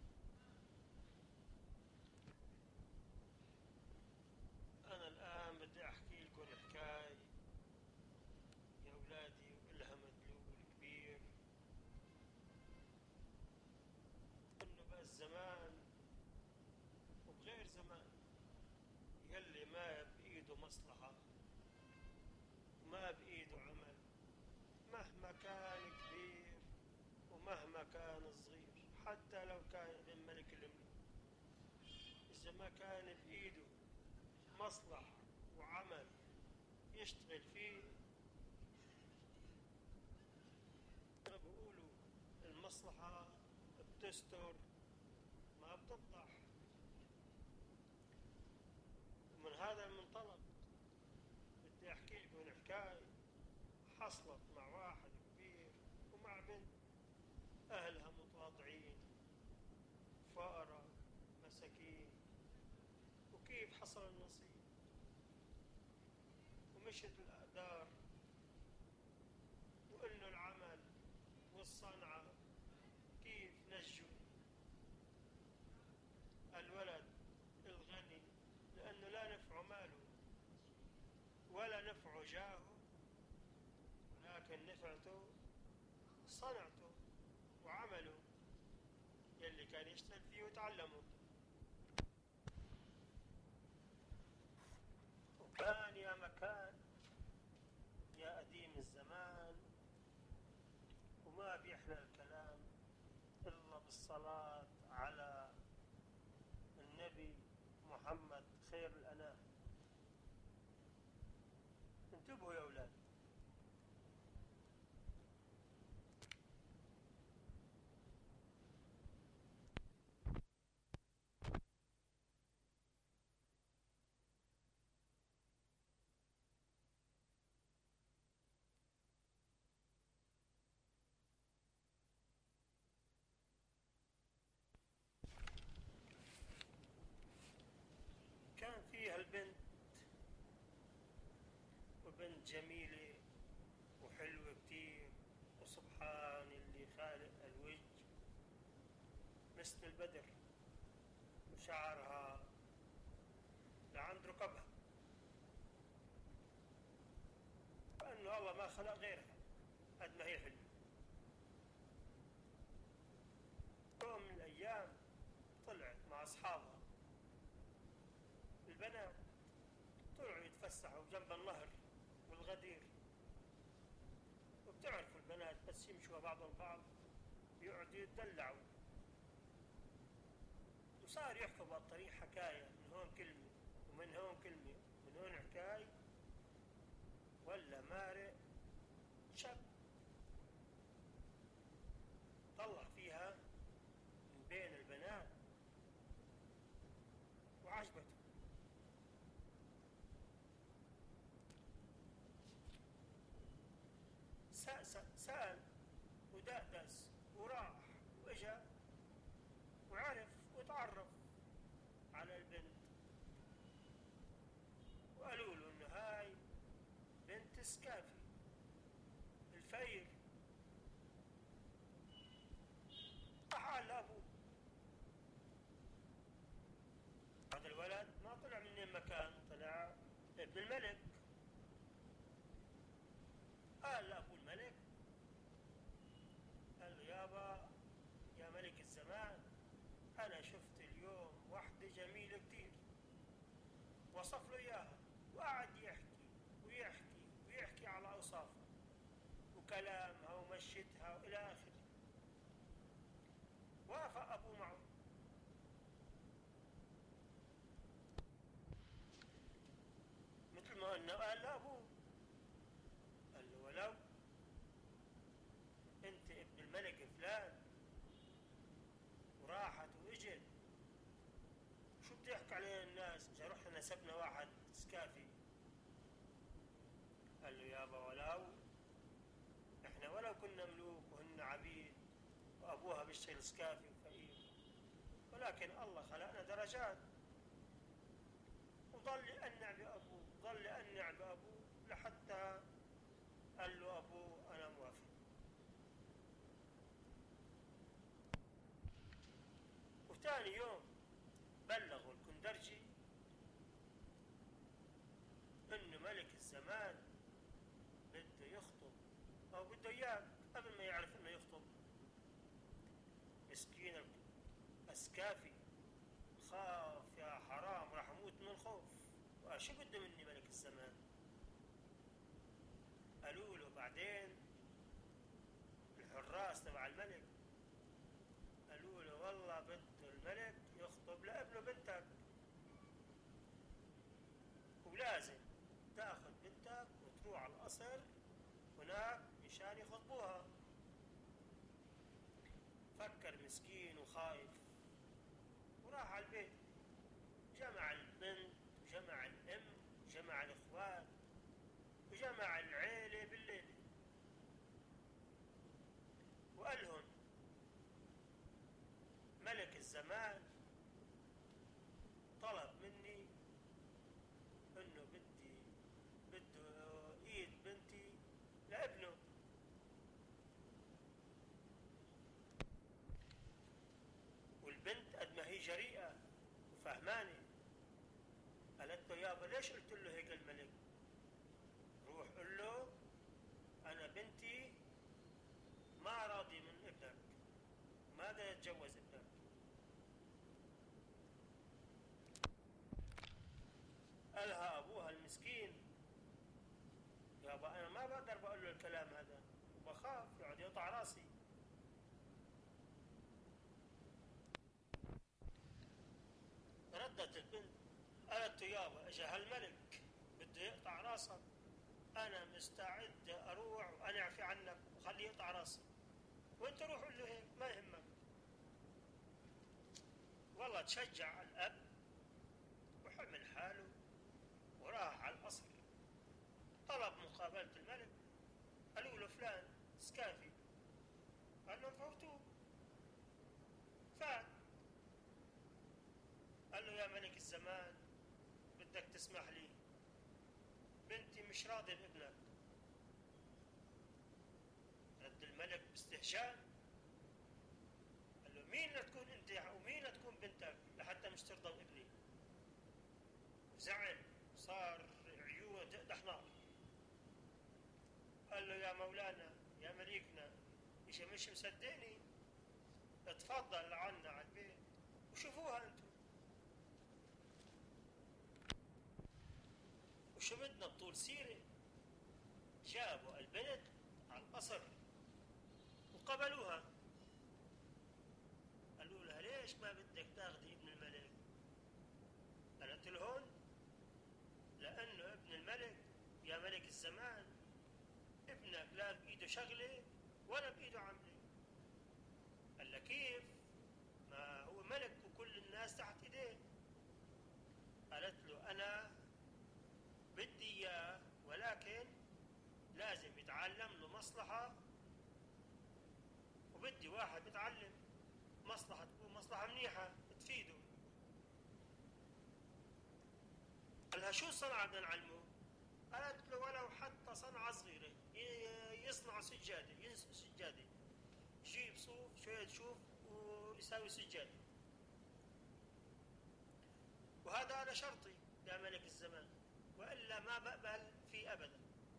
أنا الآن بدي أحكي لكم حكاية يا أولادي وإلها مدلول كبير. إنه بهالزمان وبغير زمان يلي ما بإيده مصلحة وما بإيده عمل مهما كان كبير ومهما كان صغير حتى لو كان من ملك الملوك إذا ما كان بإيده مصلحة وعمل يشتغل فيه. بقولوا المصلحة بتستر ما تفضح. ومن هذا المنطلق بدي أحكي لكم حكاية حصلت مع واحد كبير ومع بنت أهلها متواضعين فقراء مساكين، وكيف حصل النصيب ومشت الأقدار وإنه العمل والصنعة كيف نجوا الولد الغني، لأنه لا نفع ماله ولا نفع جاهه، ولكن نفعته صنعته وعمله يلي كان يشتغل فيه وتعلمه. وكان يا مكان يا قديم الزمان وما بيحلى الكلام إلا بالصلاة على النبي محمد خير الأنام. انتبهوا يا أولاد، كان فيها البنت، وبنت جميلة وحلوة كتير، وسبحان اللي خالق الوجه مثل البدر، وشعرها لعند ركبها، كأنه الله ما خلق غيرها قد ما هي حلوة. يوم من الأيام طلعت مع أصحابها البنات، طلعوا يتفسحوا جنب النهر والغدير، وبتعرفوا البنات بس يمشوا بعضهم بعض يقعدوا يتدلعوا، وصار يحكوا بالطريق حكاية، من هون كلمة ومن هون كلمة من هون حكاية، ولا مارق شاب طلع فيها من بين البنات وعجبته. سأل ودأدس وراح وإجا وعرف وتعرف على البنت، وقالوا له إنه هاي بنت سكافي الفقير. راح قال لأبوه. هذا الولد ما طلع من مكان، طلع ابن الملك. قال لأبو الملك، قال له يابا يا ملك الزمان، أنا شفت اليوم واحدة جميلة كتير. وصف له إياها وقعد يحكي ويحكي ويحكي على أوصافها وكلامها ومشيتها وإلى آخره. وافق أبوه معه. مثل ما أنه قال لأبوه، قال له ولو أنت ابن الملك فلان وراحت وإجت، شو بتحكي علينا الناس إذا رحنا نسبنا واحد سكافي؟ قال له يابا ولو إحنا ولو كنا ملوك وهن عبيد وأبوها بيشتغل سكافي وفقير، ولكن الله خلقنا درجات، وظل يقنع بأبوه ظل يقنع بأبوه لحتى قال له أبوه أنا موافق. وثاني يوم بلغوا الكندرجي إنه ملك الزمان بده يخطب أو بده إياك. قبل ما يعرف إنه يخطب مسكين الأسكافي خاف يا حرام راح أموت من الخوف. وشو بده مني ملك الزمان؟ قالوا له بعدين الحراس تبع الملك قالوا له والله بده الملك يخطب لابنه بنتك، ولازم تاخذ بنتك وتروح على القصر هناك مشان يخطبوها. فكر مسكين وخايف وراح على البيت، جمع البنت وجمع الأم وجمع الإخوان وجمع العيلة بالليل، وقال لهم ملك الزمان طلب مني انه بدي بده ايد بنتي لابنه، والبنت قد ما هي جريئة وفهمانة قالت له يابا ليش قلت له هيك الملك؟ روح قل له انا بنتي ما راضي من ابنك، ما بدي اتجوز ابنك. قالها ابوها المسكين يابا انا ما بقدر بقول له الكلام هذا، بخاف يقعد يقطع راسي. ردت البنت قالت له يابا اجا هالملك بده يقطع راسك، انا مستعد اروح وانا اعفي عنك وخليه يقطع راسي، وانت روح قل له هيك ما يهمك. والله تشجع الاب وحمل حاله وراح على القصر، طلب مقابلة الملك، قالوا له فلان سكافي، قال لهم فوتوه. فات قال له يا ملك الزمان بدك تسمح لي، بنتي مش راضي بابنك. رد الملك باستهجان قال له مين لتكون انت ومين لتكون بنتك لحتى مش ترضى بابني؟ زعل صار عيونه تقدح نار. قال له يا مولانا يا مليكنا إيش مش مصدقني؟ اتفضل عنا على البيت وشوفوها انتم، وشو بدنا بطول سيرة. جابوا البنت على القصر وقبلوها، قالوا لها ليش ما بدك تاخذي ابن الملك؟ قالت لهم لأنه ابن الملك يا ملك الزمان ابنك لا بإيده شغلة ولا بإيده عملة. قال لها كيف؟ ما هو ملك وكل الناس تحت إيديه. قالت له أنا بدي إياه ولكن لازم يتعلم له مصلحة، وبدي واحد يتعلم مصلحة تكون مصلحة منيحة تفيده. قال لها شو الصنعة بدنا نعلمه؟ قالت له ولو حتى صنعة صغيرة، يصنع سجادة، ينسج سجادة، يجيب صوف شوية شوف ويساوي سجادة. وهذا أنا شرطي يا ملك الزمان، وإلا ما بقبل فيه أبدا.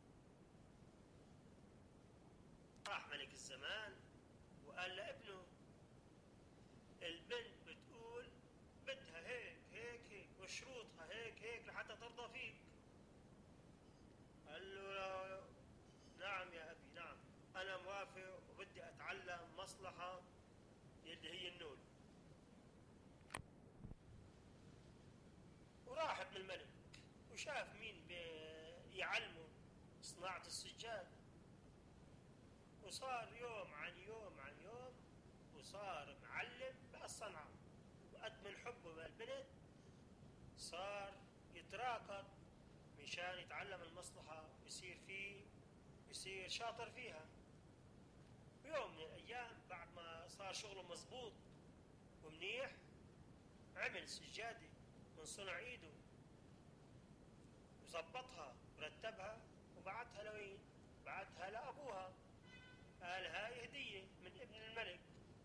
راح ملك الزمان وقال لابنه البنت بتقول بدها هيك هيك هيك وشروطها هيك هيك لحتى ترضى فيك. قال له نعم يا أبي نعم، أنا موافق وبدي أتعلم مصلحة اللي هي النول. وراح ابن الملك وشاف مين يعلمه صناعة السجاد، وصار يوم عن يوم عن يوم وصار معلم بهالصنعة، وقد من حبه بالبنت صار يتراكض مشان يتعلم المصلحة ويصير فيه يصير شاطر فيها. ويوم من الأيام بعد ما صار شغله مزبوط ومنيح عمل سجادة من صنع إيده وزبطها ورتبها وبعتها لوين؟ بعتها لأبوها، قال هاي هدية من ابن الملك.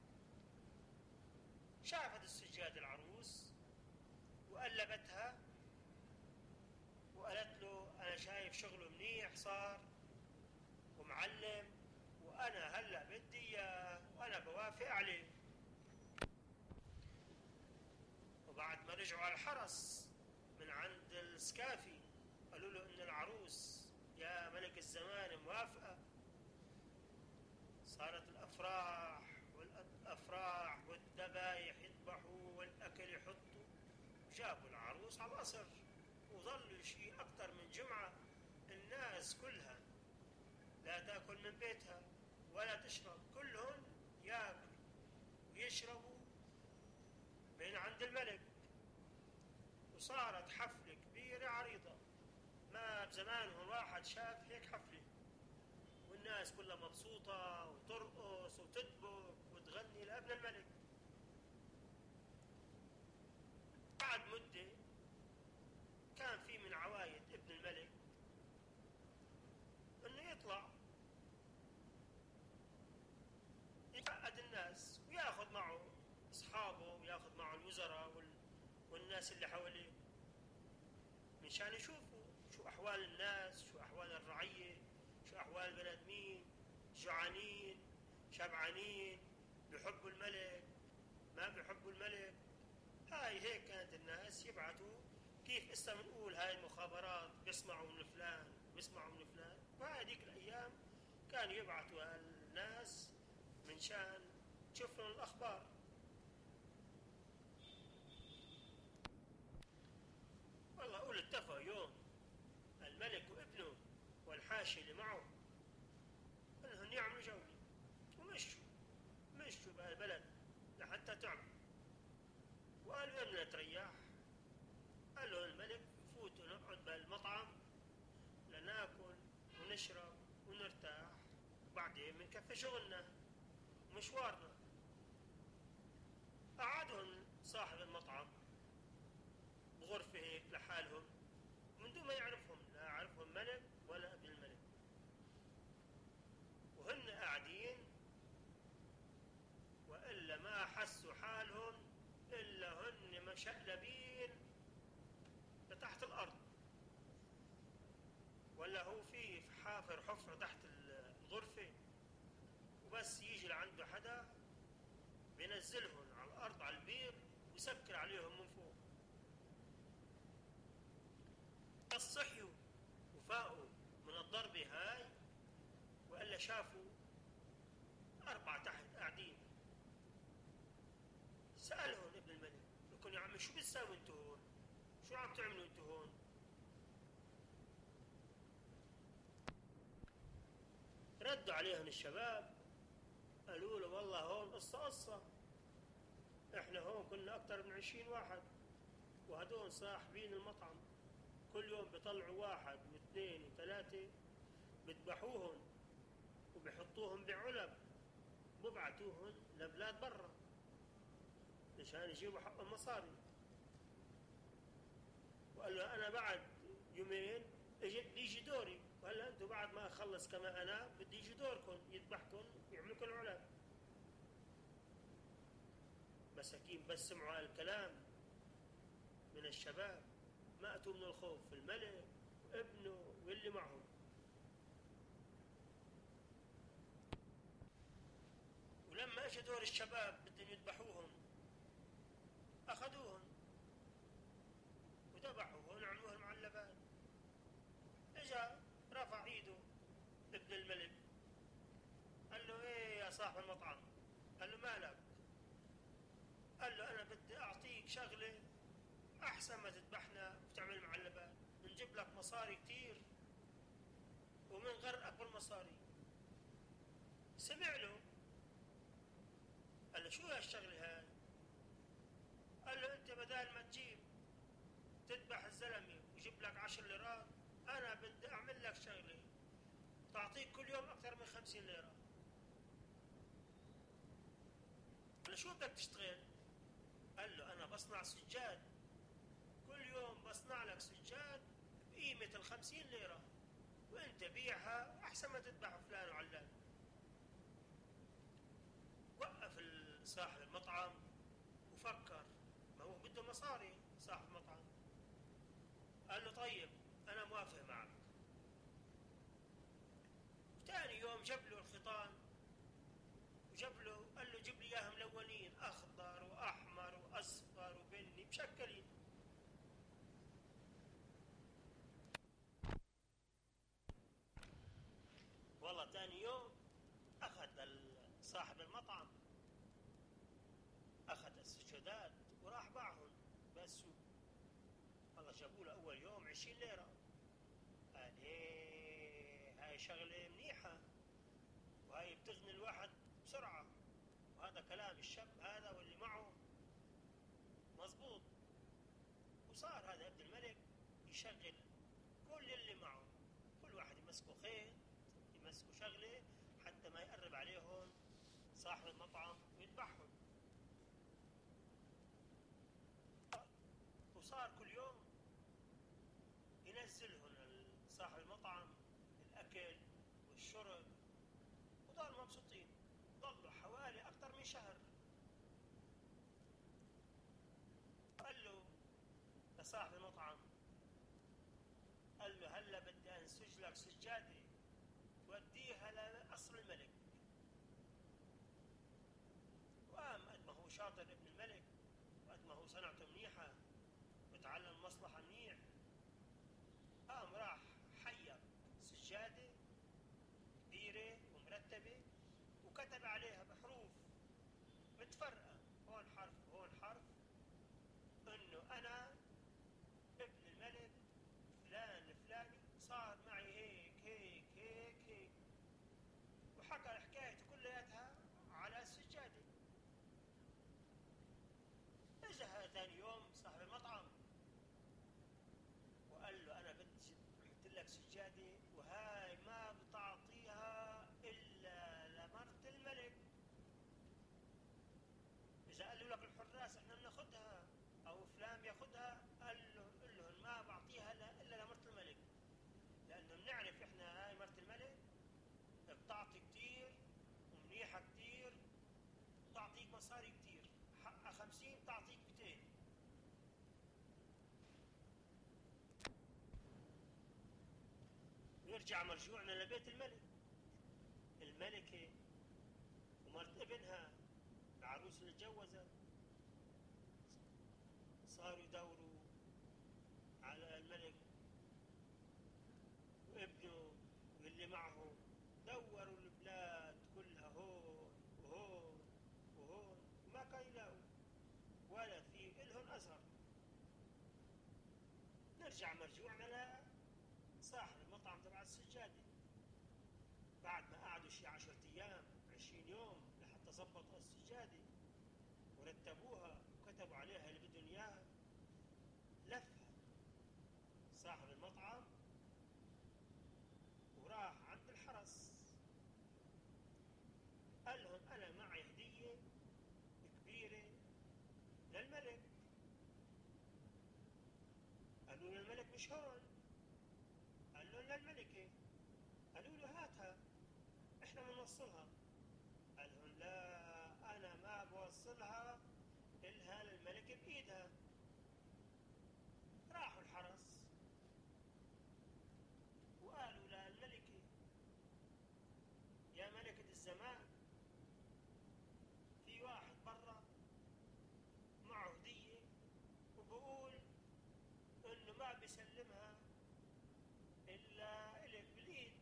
شافت السجادة العروس وقلبتها وقالت له أنا شايف شغله منيح صار ومعلم، وأنا هلأ بدي إياه وأنا بوافق عليه. وبعد ما رجعوا على الحرس من عند السكافي قالوا له إن العروس يا ملك الزمان موافقة. صارت الأفراح والأفراح والذبايح يذبحوا والأكل يحطوا، وجابوا العروس على القصر وظلوا شيء أكثر من جمعة الناس كلها لا تأكل من بيتها ولا تشرب، كلهم يأكلوا ويشربوا من عند عند الملك، وصارت حفلة كبيرة عريضة، ما بزمانهم واحد شاف هيك حفلة، والناس كلها مبسوطة وترقص وتدبك وتغني لابن الملك. بعد مدة كان في من عوايد ابن الملك انه يطلع يتعقد الناس وياخذ معه اصحابه وياخذ معه الوزراء والناس اللي حواليه، مشان يشوفوا شو احوال الناس، شو احوال الرعية، شو احوال البني ادمين، جوعانين شبعانين، بيحبوا الملك ما بيحبوا الملك. هاي هيك كانت الناس يبعثوا، كيف اسا بنقول هاي المخابرات بيسمعوا من فلان بيسمعوا من فلان، وهذيك الايام كانوا يبعثوا الناس من شان تشوف لهم الاخبار. والله قول اتفقوا يوم الملك وابنه والحاشي اللي معه انهم يعملوا جولة، ومشوا مشوا بهالبلد لحتى تعمل، وقالوا بدنا نتريح. قال له الملك فوتوا نقعد بهالمطعم لناكل ونشرب ونرتاح، وبعدين بنكفي شغلنا ومشوارنا. قعدهم صاحب المطعم بغرفة هيك لحالهم من دون ما يعرفهم، لا يعرفهم ملك ولا ابن الملك، وهن قاعدين وإلا ما حسوا حالهم إلا هن مشقلبين لتحت الأرض، ولا هو في حافر حفرة تحت الغرفة، وبس يجي لعنده حدا بينزلهم على الأرض على البير ويسكر عليهم من فوق. بس صحيوا وفاقوا من الضربة هاي، وإلا شافوا أربعة تحت قاعدين. سألهم ابن الملك يقول يا عمي شو بتساوي انتو هون؟ شو عم تعملوا انتو هون؟ ردوا عليهم الشباب قالوا له والله هون قصة قصة، احنا هون كنا أكثر من عشرين واحد، وهدول صاحبين المطعم كل يوم بيطلعوا واحد واثنين وثلاثة بذبحوهم وبيحطوهم بعلب وببعتوهم لبلاد برا مشان يجيبوا حق المصاري. وقال له أنا بعد يومين يجي دوري، وهلا أنتم بعد ما أخلص كما أنا بدي يجي دوركم يذبحكم ويعملوا لكم العلب. مساكين بس سمعوا الكلام من الشباب ماتوا من الخوف، الملك وابنه واللي معهم. ولما اجى دور الشباب بدهم يذبحوهم اخذوهم وذبحوهم وعملوها المعلبات. اجى رفع ايده ابن الملك قال له ايه يا صاحب المطعم؟ قال له مالك؟ قال له انا بدي اعطيك شغله احسن ما تذبحنا وتعمل معلبات، بنجيب لك مصاري كتير ومنغرقك بالمصاري. سمع له قال له شو هالشغله هاي؟ قال له انت بدال ما تجيب تذبح الزلمه ويجيب لك عشر ليرات، انا بدي اعمل لك شغله تعطيك كل يوم اكثر من خمسين ليره. قال له شو بدك تشتغل؟ قال له انا بصنع سجاد، كل يوم بصنع لك سجاد بقيمة الخمسين ليرة، وانت بيعها احسن ما تذبح فلان وعلان. وقف صاحب المطعم وفكر، ما هو بده مصاري صاحب المطعم. قال له طيب انا موافق معك. ثاني يوم جاب له الخيطان وجاب له قال له جيب لي اياها ملونين اخضر واحمر واصفر وبني مشكلين. والله ثاني يوم اخذ صاحب المطعم اخذ السجادات وراح باعهم بالسوق. والله جابوا له اول يوم عشرين ليره. قال ايه هاي شغله منيحه وهاي بتغني الواحد بسرعه، وهذا كلام الشاب هذا واللي معه مزبوط. يشغل كل اللي معه، كل واحد يمسكوا خيط، يمسكوا شغله حتى ما يقرب عليهم صاحب المطعم ويذبحهم. وصار كل يوم ينزلهم صاحب المطعم الأكل والشرب، وضلوا مبسوطين. ضلوا حوالي أكثر من شهر. قال له لصاحب المطعم، قال له هلا بدي أنسج لك سجادة توديها لقصر الملك. وقام قد ما هو شاطر ابن الملك، وقد ما هو صنعته منيحة وتعلم مصلحة منيح، قام راح حير سجادة كبيرة ومرتبة وكتب عليها بحروف متفرقة، هون حرف وهون حرف، انه انا ابن الملك فلان الفلاني صار معي هيك هيك هيك هيك، وحكى الحكاية كلياتها على السجادة. اجا ثاني يوم صاحب المطعم وقال له انا بدي عملت لك سجادة وهاي ما بتعطيها الا لمرت الملك. اذا قال له لك الحراس احنا بناخذها او فلان ياخذها، قال له قل لهم ما بعطيها الا لمرت الملك، لانه بنعرف احنا هاي مرت الملك بتعطي كتير ومنيحة كتير، بتعطيك مصاري كتير، حقها خمسين بتعطيك مئتين. ويرجع مرجوعنا لبيت الملك. الملكة ومرت ابنها العروس اللي تجوزت صاروا يدوروا على الملك وابنه واللي معه، دوروا البلاد كلها هون وهون وهون، ما كان يلاقوا ولا في إلهم أثر. نرجع مرجوعنا لصاحب المطعم تبع السجادة. بعد ما قعدوا شي عشرة أيام عشرين يوم لحتى ظبطوا السجادة ورتبوها وكتبوا عليها اللي بدهم إياه، لفها صاحب المطعم وراح عند الحرس، قال لهم أنا معي هدية كبيرة للملك. قالوا له الملك مش هون. قال لهم للملكة. قالوا له هاتها احنا بنوصلها. قال لهم لا، أنا ما بوصلها إلها للملك بإيدها. راحوا الحرس وقالوا للملكة يا ملكة الزمان، في واحد برا معه هدية وبقول إنه ما بيسلمها إلا إلك بالإيد.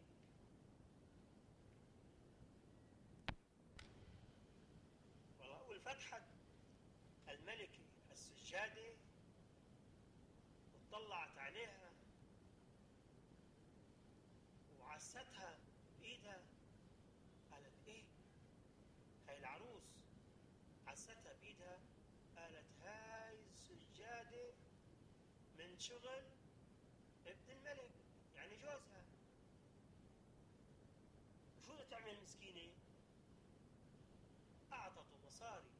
والفتحت الملكة السجادة وطلعت عليها وعستها بإيدها. قالت إيه هاي العروس؟ عستها بإيدها، قالت هاي السجادة من شغل ابن الملك يعني جوزها. شو بدها تعمل المسكينة؟ أعطته مصاري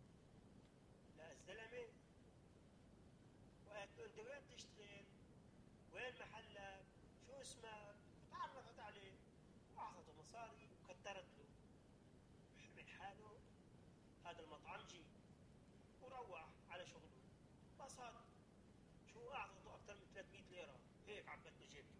للزلمة وقالت له أنت وين بتشتغل؟ وين محلك؟ شو اسمك؟ تعرفت عليه وأعطته مصاري وكترت له. حمل حاله هذا المطعمجي وروح على شغله. بسط شو أعطته أكثر من ثلاثمئة ليرة هيك عبت له جيبته.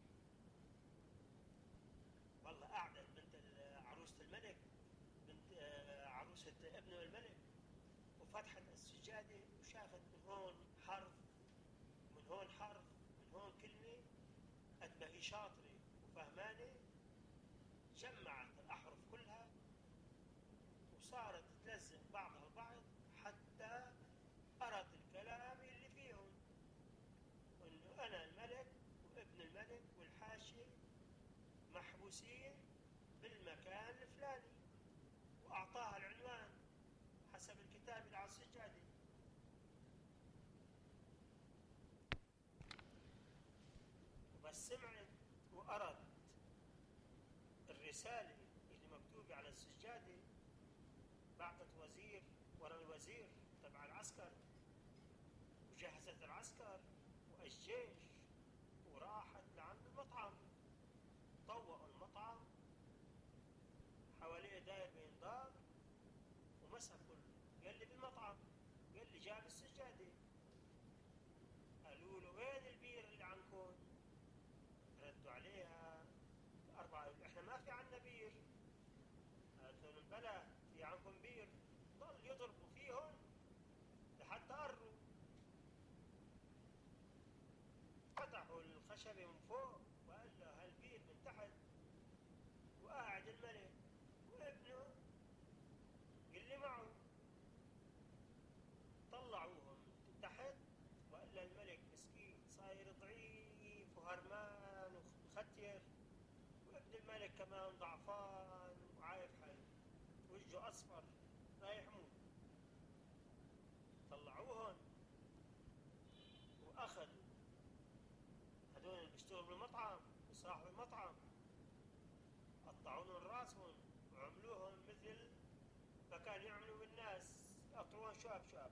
والله قعدت بنت عروسة الملك، بنت عروسة ابن الملك، وفتحت السجادة وشافت من هون حرف من هون حرف من هون كلمة. قد ما هي شاطرة وفهمانة جمعت الأحرف كلها وصارت تلزم بعضها البعض حتى قرأت الكلام اللي فيهم، إنه أنا الملك وابن الملك والحاشي محبوسين بالمكان الفلاني، وأعطاها العنوان حسب الكتاب اللي على السجادة. سمعت وقرأت الرسالة اللي مكتوبة على السجادة، بعثت وزير ورا الوزير تبع العسكر، وجهزت العسكر والجيش وراحت لعند المطعم. طوقوا المطعم حواليه داير بين دار، ومسكوا يلي بالمطعم يلي جاب السجادة. قالوا له وين البير اللي عندكم؟ ردوا عليها أربعة، احنا ما في عنا بير. قالت لهم بلى في عندكم بير. ضل يضربوا فيهم لحتى قروا. فتحوا الخشبة من فوق وقال له هالبير من تحت، وقاعد الملك وابنه اللي معه. طلعوهم تحت وقال له الملك مسكين صاير ضعيف وهرمان ومختير، وابن الملك كمان ضعفان وعايف حاله، وجهه أصفر رايح يموت. طلعوهم وأخذوا هدول اللي بيشتغلوا بالمطعم وصاحب المطعم، قطعوا لهم راسهم وعملوهم مثل ما كانوا يعملوا بالناس، يقطعون شاب شاب.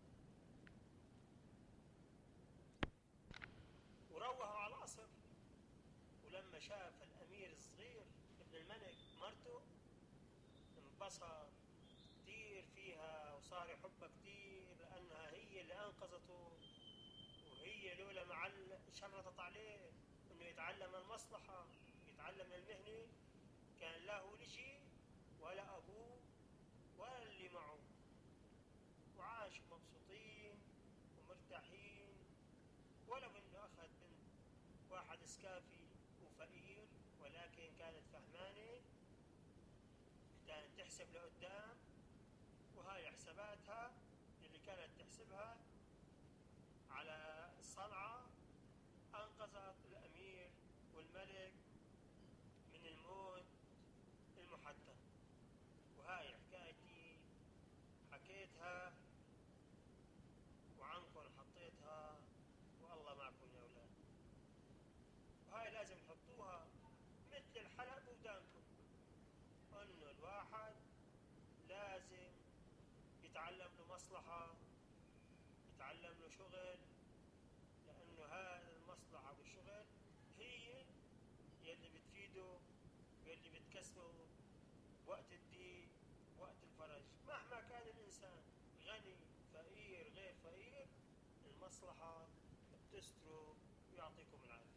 وروحوا على القصر. ولما شاف الأمير الصغير ابن الملك مرته انبسط كتير فيها وصار يحبها كتير، لأنها هي اللي أنقذته، وهي لولا ما شرطت عليه إنه يتعلم المصلحة يتعلم المهنة كان لا هو لجي ولا أبوه ولا اللي معه، وعاشوا مبسوطين ومرتاحين. ولو إنه أخذ بنت واحد سكافي وفقير، ولكن كانت فهمانة، كانت تحسب لقدام، وهاي حساباتها اللي كانت تحسبها على الصنعة أنقذت الأمير والملك من الموت المحتم. وهاي حكايتي حكيتها وعنكم حطيتها، والله معكم يا أولاد. وهاي لازم تحطوها مثل الحلق بودانكم، أنه الواحد لازم يتعلم له مصلحة، يتعلم له شغل، لأنه هذا المصلحة والشغل هي يلي بتفيده يلي بتكسبه وقت الضيق وقت الفرج. مهما كان الإنسان غني فقير غير فقير، المصلحة بتستره. ويعطيكم العافية.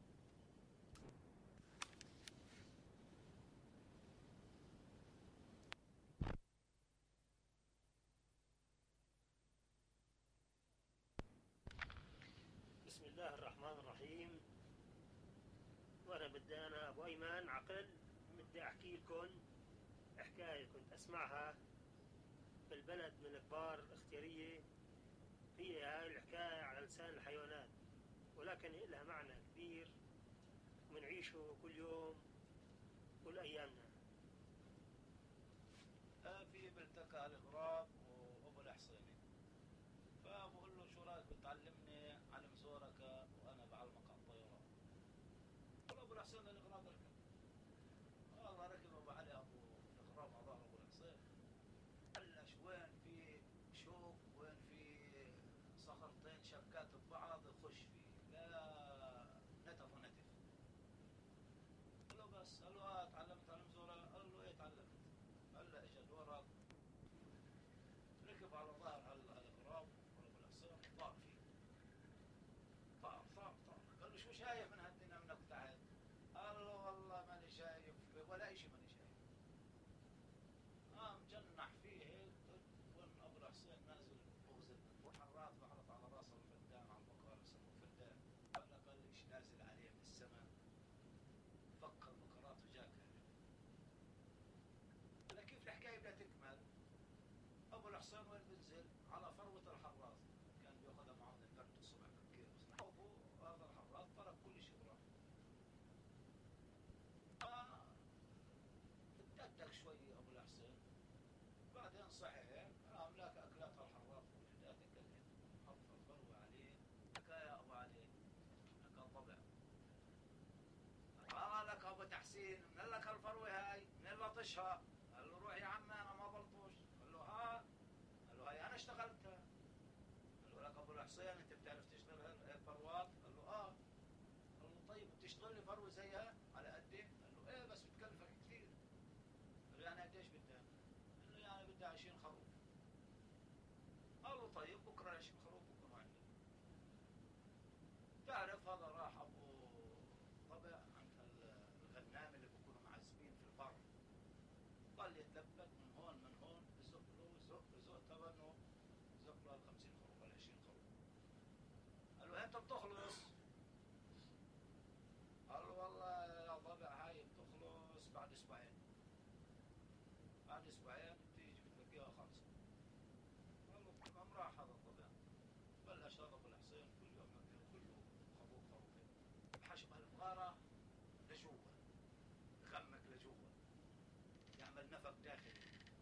بسم الله الرحمن الرحيم. وأنا بدي أنا أبو أيمن عقل بدي أحكي لكم حكاية كنت أسمعها بالبلد من الكبار الاختيارية. هي هاي الحكاية على لسان الحيوانات، ولكن لها معنى كبير ونعيشه كل يوم كل أيامنا. في بلتقى الغراب وأبو الحصيني، فبقول له شو رايك بتعلمني علم زورك وأنا بعلمك على الطيران. قال أبو الحصين للغراب اركب. والله ركب أبو علي أبو الغراب على ظهر أبو الحصين، بلش وين في شوك وين في صخرتين شبكات ببعض يخش فيه، لا نتف ونتف. قال له بس، قال له اه تعلمت علم زورك؟ قال له ايه تعلمت؟ قال له اجى الورق، ركب على ظهر الغراب ابو الحصين طار فيه، طار طار طار. قال له شو شايف من هالدنيا منك تحت؟ قال له والله ماني شايف ولا شيء، ماني شايف. قام جنح فيه هيك، وين ابو الحصين نازل بغزل وحرات بحرت على راس الفدان، على البقره يسموه فدان. قال له قال ايش نازل عليه من السماء؟ فكر بقرات وجاكها. هلا كيف الحكايه بدها تكمل؟ ابو الحصين وين بنزل؟ على فروه الحراس، كان بياخذها معه من البرد الصبح بكير، وصحبه هذا الحراس ترك كل شيء وراح. اتدك شوي ابو الحصين، بعدين صحي هيك قام لاقى اكلات الحراس وجدات اكلت، حط الفروه عليه. حكايه ابو علي كان طبع فتح سين من لك الفروه هاي من لطشها. قال له روح يا عم انا ما بلطش. قال له ها. قال له هاي انا اشتغلتها. قال له لك ابو الحسين انت بتعرف تشتغل هالفروات؟ قال له اه. قال له طيب بتشتغل لي فروه زيها على قدي؟ قال له ايه بس بتكلفك كثير. قال له يعني قديش بدها؟ قال له يعني بدها عشرين خروف. قال له طيب بكره عشرين خروف بكونوا عندي. تعرف هذا راح ابو طبع عند الغنام اللي بيكونوا معذبين في البر. ضل يتلبك من هون من هون بزق له زق زق تبنه زق له الخمسين خروف ولا عشرين خروف. قال له انت بتخلص؟ قال له والله يا ضبع هاي بتخلص بعد اسبوعين. بعد اسبوعين بتيجي بتلاقيها خالصة. قال له تمام راح هذا الضبع. بلش هذا ابو الحسين كل يوم كل خروف خروفين. حشم المغارة لجوا غمك لجوا يعمل نفق داخلي.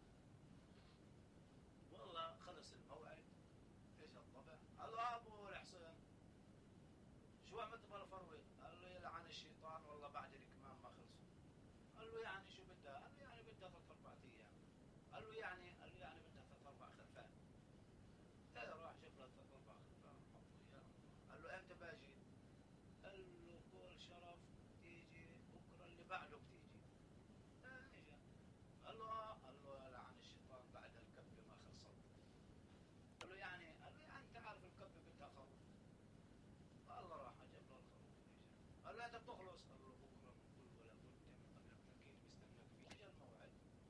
والله خلص الموعد اجى الضبع. قال له ابو الحسين شو عملت بالفروه؟ قال له يلعن الشيطان والله بعد الكمام ما خلصوا. قال له يعني شو بدها؟ قال له يعني بدها ثلاث اربع ايام. قال له يعني قال له يعني بدها ثلاث اربع خرفان. ايه راح جاب له ثلاث اربع خرفان وحطوا اياهم. قال له امتى باجي؟ قال له كل شرف تيجي بكره اللي بعده بتيجي. اه اجا. قال له اه. قال له لعن الشيطان بعد الكبه ما خلصت. قال له يعني قال له يعني انت عارف الكبه بدها خروف. قال له راح جاب له الخروف واجا. قال له انت بتخلص؟ قال له بكره بنقول ولا بد من قبل التاكيد مستناك فيه. اجى الموعد.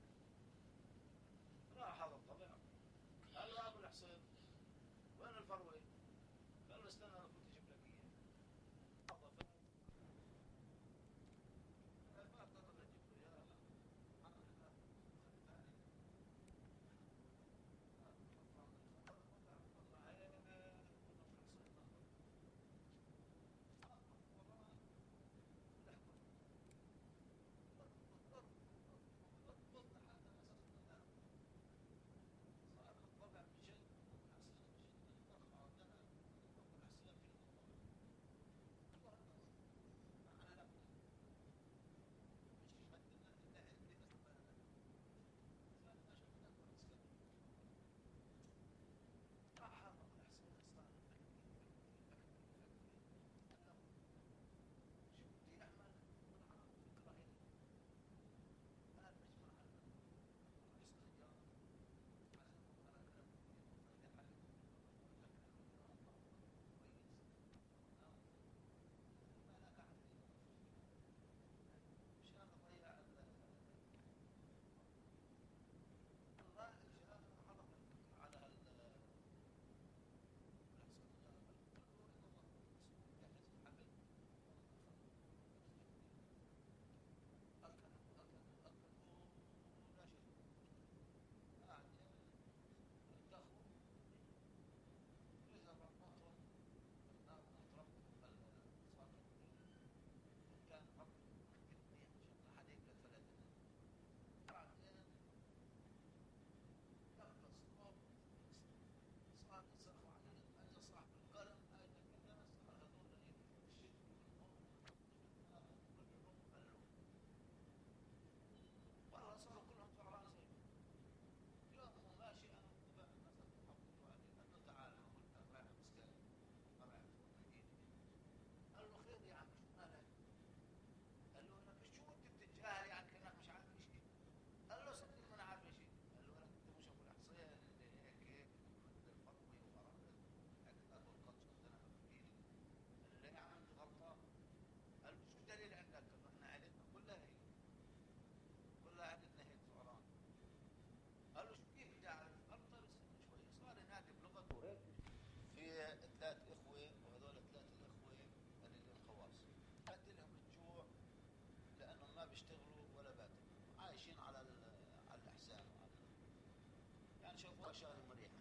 راح هذا الضبع. قال له ابو الحسين وين الفروه؟ قال له استنى انا كنت اجيب لك اياه. ثلاث إخوة وهذول ثلاث الإخوة اللي الخواص قتلهم الجوع لأنهم ما بيشتغلوا ولا باتوا عايشين على على الإحسان يعني شوفوا شغل مريحة.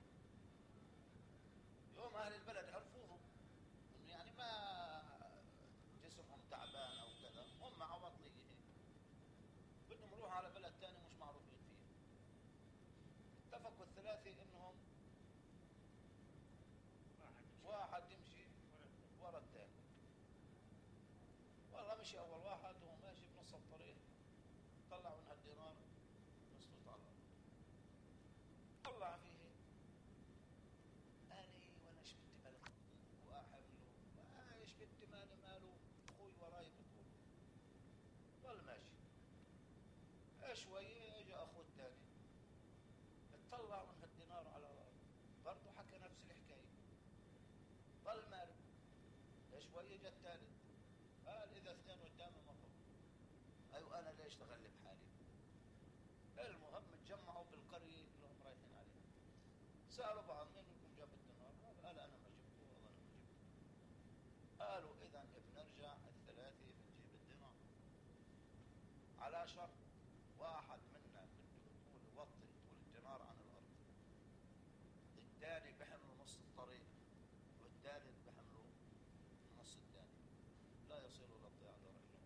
يوم أهل البلد عرفوهم إنه يعني ما جسمهم تعبان أو كذا هم عواطلية بدهم يروحوا على بلد ثاني مش معروفين فيه. اتفقوا الثلاثة إنهم واحد يمشي ورا الثاني. والله مشي أول واحد وهو ماشي بنص الطريق شوية اجى اخوه الثاني اطلع من هالدينار على الارض، برضه حكى نفس الحكاية، ضل مارق. شوية جاء الثالث قال اذا اثنين قدامي مطر، ايوه انا ليش تغلب حالي. المهم تجمعوا بالقرية كلهم رايحين عليها، سألوا بعض مين منكم جاب الدينار؟ قال انا ما جبته والله انا ما جبته. قالوا اذا بنرجع الثلاثة بنجيب الدينار على شرط واحد منا بده يطول يوطي يطول الدينار عن الارض، الثاني بحمله نص الطريق والثالث بحمله النص الثاني، لا يصلوا للضياع لرجلهم.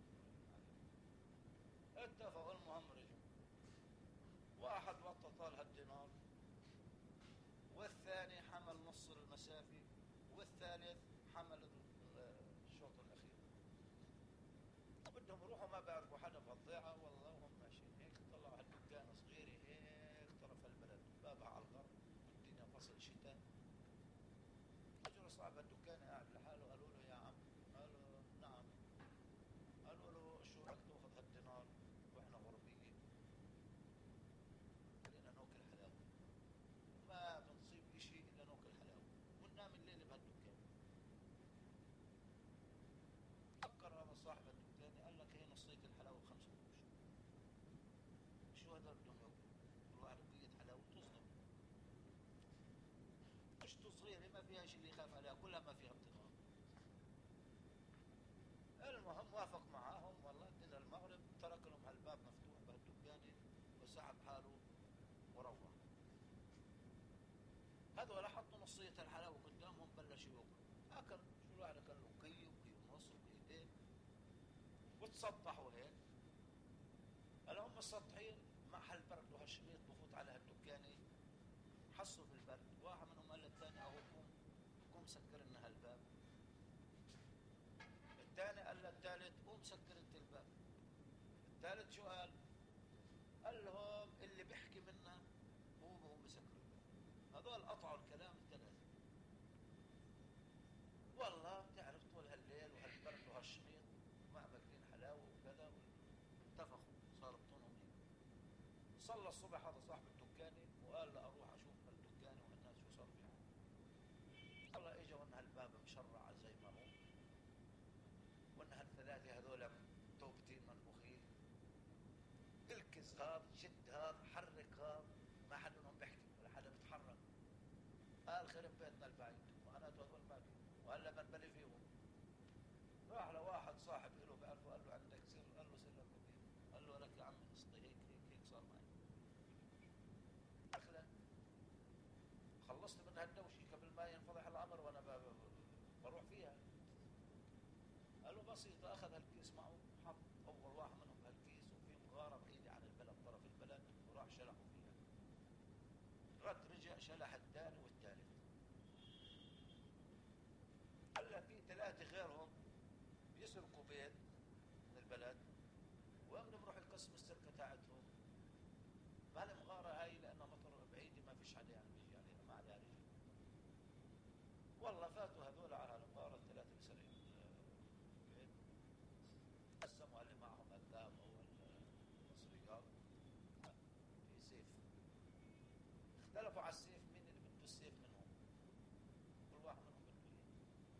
اتفقوا. المهم رجعوا، واحد وطى طال هالدينار والثاني حمل نص المسافة والثالث حمل الشوط الأخير. بدهم يروحوا ما بيعرفوا حدا بهالضيعة، والله وهم ماشيين هيك طلعوا هالدكانة صغيرة هيك طرف البلد بابها على الغرب والدنيا فصل شتاء. رجل صاحب الدكانة قاعد لحاله، قالوا له يا عم، قال له نعم، قالوا له شو بدك تاخذ هالدينار واحنا غربيين خلينا ناكل حلاوة، ما بنصيب اشي الا ناكل حلاوة وننام الليل بهالدكان. فكر هذا صاحب الدكان قال لك هي نصية الحلاوة بخمس قروش، شو هذول بدهم ياكلوا؟ والله رقية حلاوة تصدم، قشطة صغيرة ما فيها شيء اللي يخاف عليها، كلها ما فيها امتناع. المهم وافق معاهم، والله ادينا المغرب ترك لهم هالباب مفتوح بهالدكانة وسحب حاله وروح. هذول حطوا نصية الحلاوة قدامهم بلشوا ياكلوا، اكل شو الواحد اكل له كي وكي ونص وكيتين وتسطحوا هيك. هلا هم السطحين مع هالبرد وهالشميط بفوت على هالدكانة، حسوا بالبرد، واحد منهم قال للثاني اهو قوم قوم سكر لنا هالباب، الثاني قال للثالث قوم سكر انت الباب، الثالث شو قال؟ قال لهم اللي بيحكي منا قوموا قوم بسكروا الباب. هذول قطعوا الكلام الثلاثة. والله بتعرف طول هالليل وهالبرد وهالشميط ما ماكلين حلاوة وكذا، اتفقوا صار بطونهم هيك. صلى الصبح هذا صاحب الدكانة وقال لا اروح اشوف الدكانة والناس شو صار فيها. والله اجا وان هالباب مشرع زي ما هو، وان هالثلاثة هذول توبتين منفوخين، الكز هذا شد هذا حرك هذا، ما حد منهم بيحكي ولا حدا بيتحرك. قال خرب بيتنا البعيد وانا هذول ما في وهلا بنبلي فيهم. راح لواحد صاحب له بيعرفه قال له عندك سر؟ قال له سر كبير. قال له لك يا عم قصتي هيك هيك هيك صار معي. اخلا خلصت من هالدوشي قبل ما ينفضح الامر وانا بروح فيها. قال له بسيطة، اخذ هالكيس معه حط اول واحد منهم هالكيس وفي مغارة بعيدة عن البلد طرف البلد وراح شلحه فيها. رد رجع شلح الثاني والثالث. هلا في ثلاثة غيرهم بيسرقوا بيت من البلد وامن بروح يقسم السرقة تاعتهم. بهالمغارة هاي لانها مطر بعيدة ما فيش حدا يعني بيجي عليها، ما عليها رجل. والله فاتوا هذول على المغارة الثلاثة اللي سرقوا البيت، قسموا اللي معهم الذهب او المصريات في سيف. اختلفوا على السيف مين اللي بده السيف منهم، كل واحد منهم بده اياه.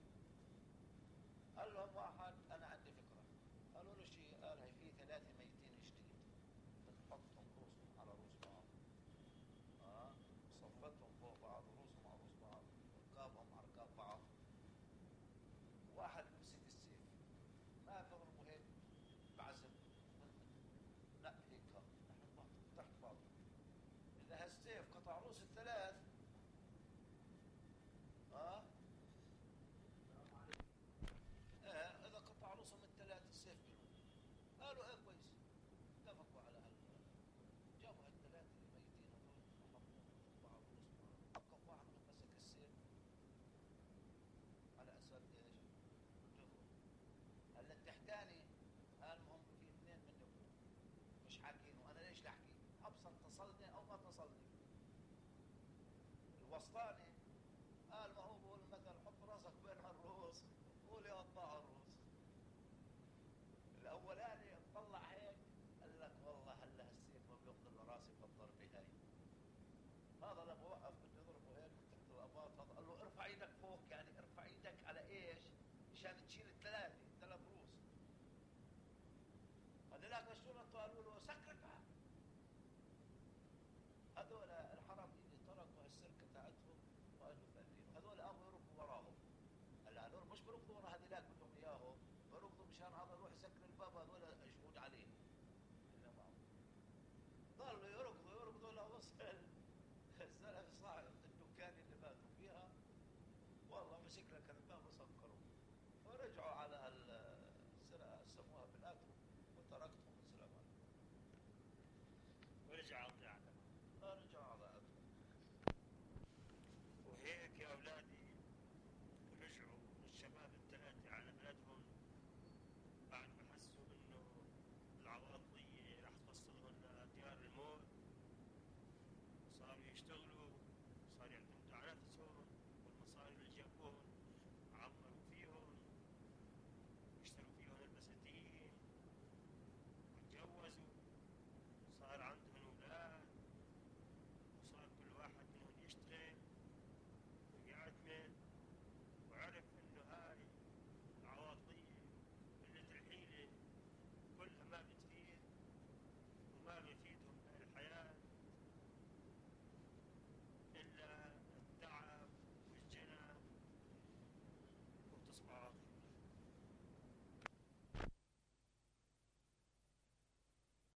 قال لهم واحد انا عندي فكرة. قالوا له شيء؟ قال هي في ثلاثة ميتين جديد بنحطهم روسهم على روس بعض، اه صفتهم فوق بعض وروسهم على روس بعض وركابهم على ركاب بعض، واحد بمسك السيف ما بضربوا هيك بعزم لا هيك نحن بعض تحت بعض. اذا هالسيف قطع روس الثلاث اه ايه اذا قطع رؤوسهم الثلاث السيف منهم. قالوا ايه كويس. اتفقوا على هال جابوا هالثلاثه الميتين هذول وحطوهم بعض رؤوس بعض. كم واحد منهم مسك السيف على اساس ايش؟ بده يخرج. هلا التحتاني قال المهم في اثنين منهم مش حاكين وانا ليش لاحكي؟ ابصر تصلني او ما تصلني. الوسطاني قال ما هو بقول مثل حط راسك بين هالرؤوس قول يا قطاع الرؤوس. الاولاني طلع هيك قال لك والله هلا هالسيف ما قال له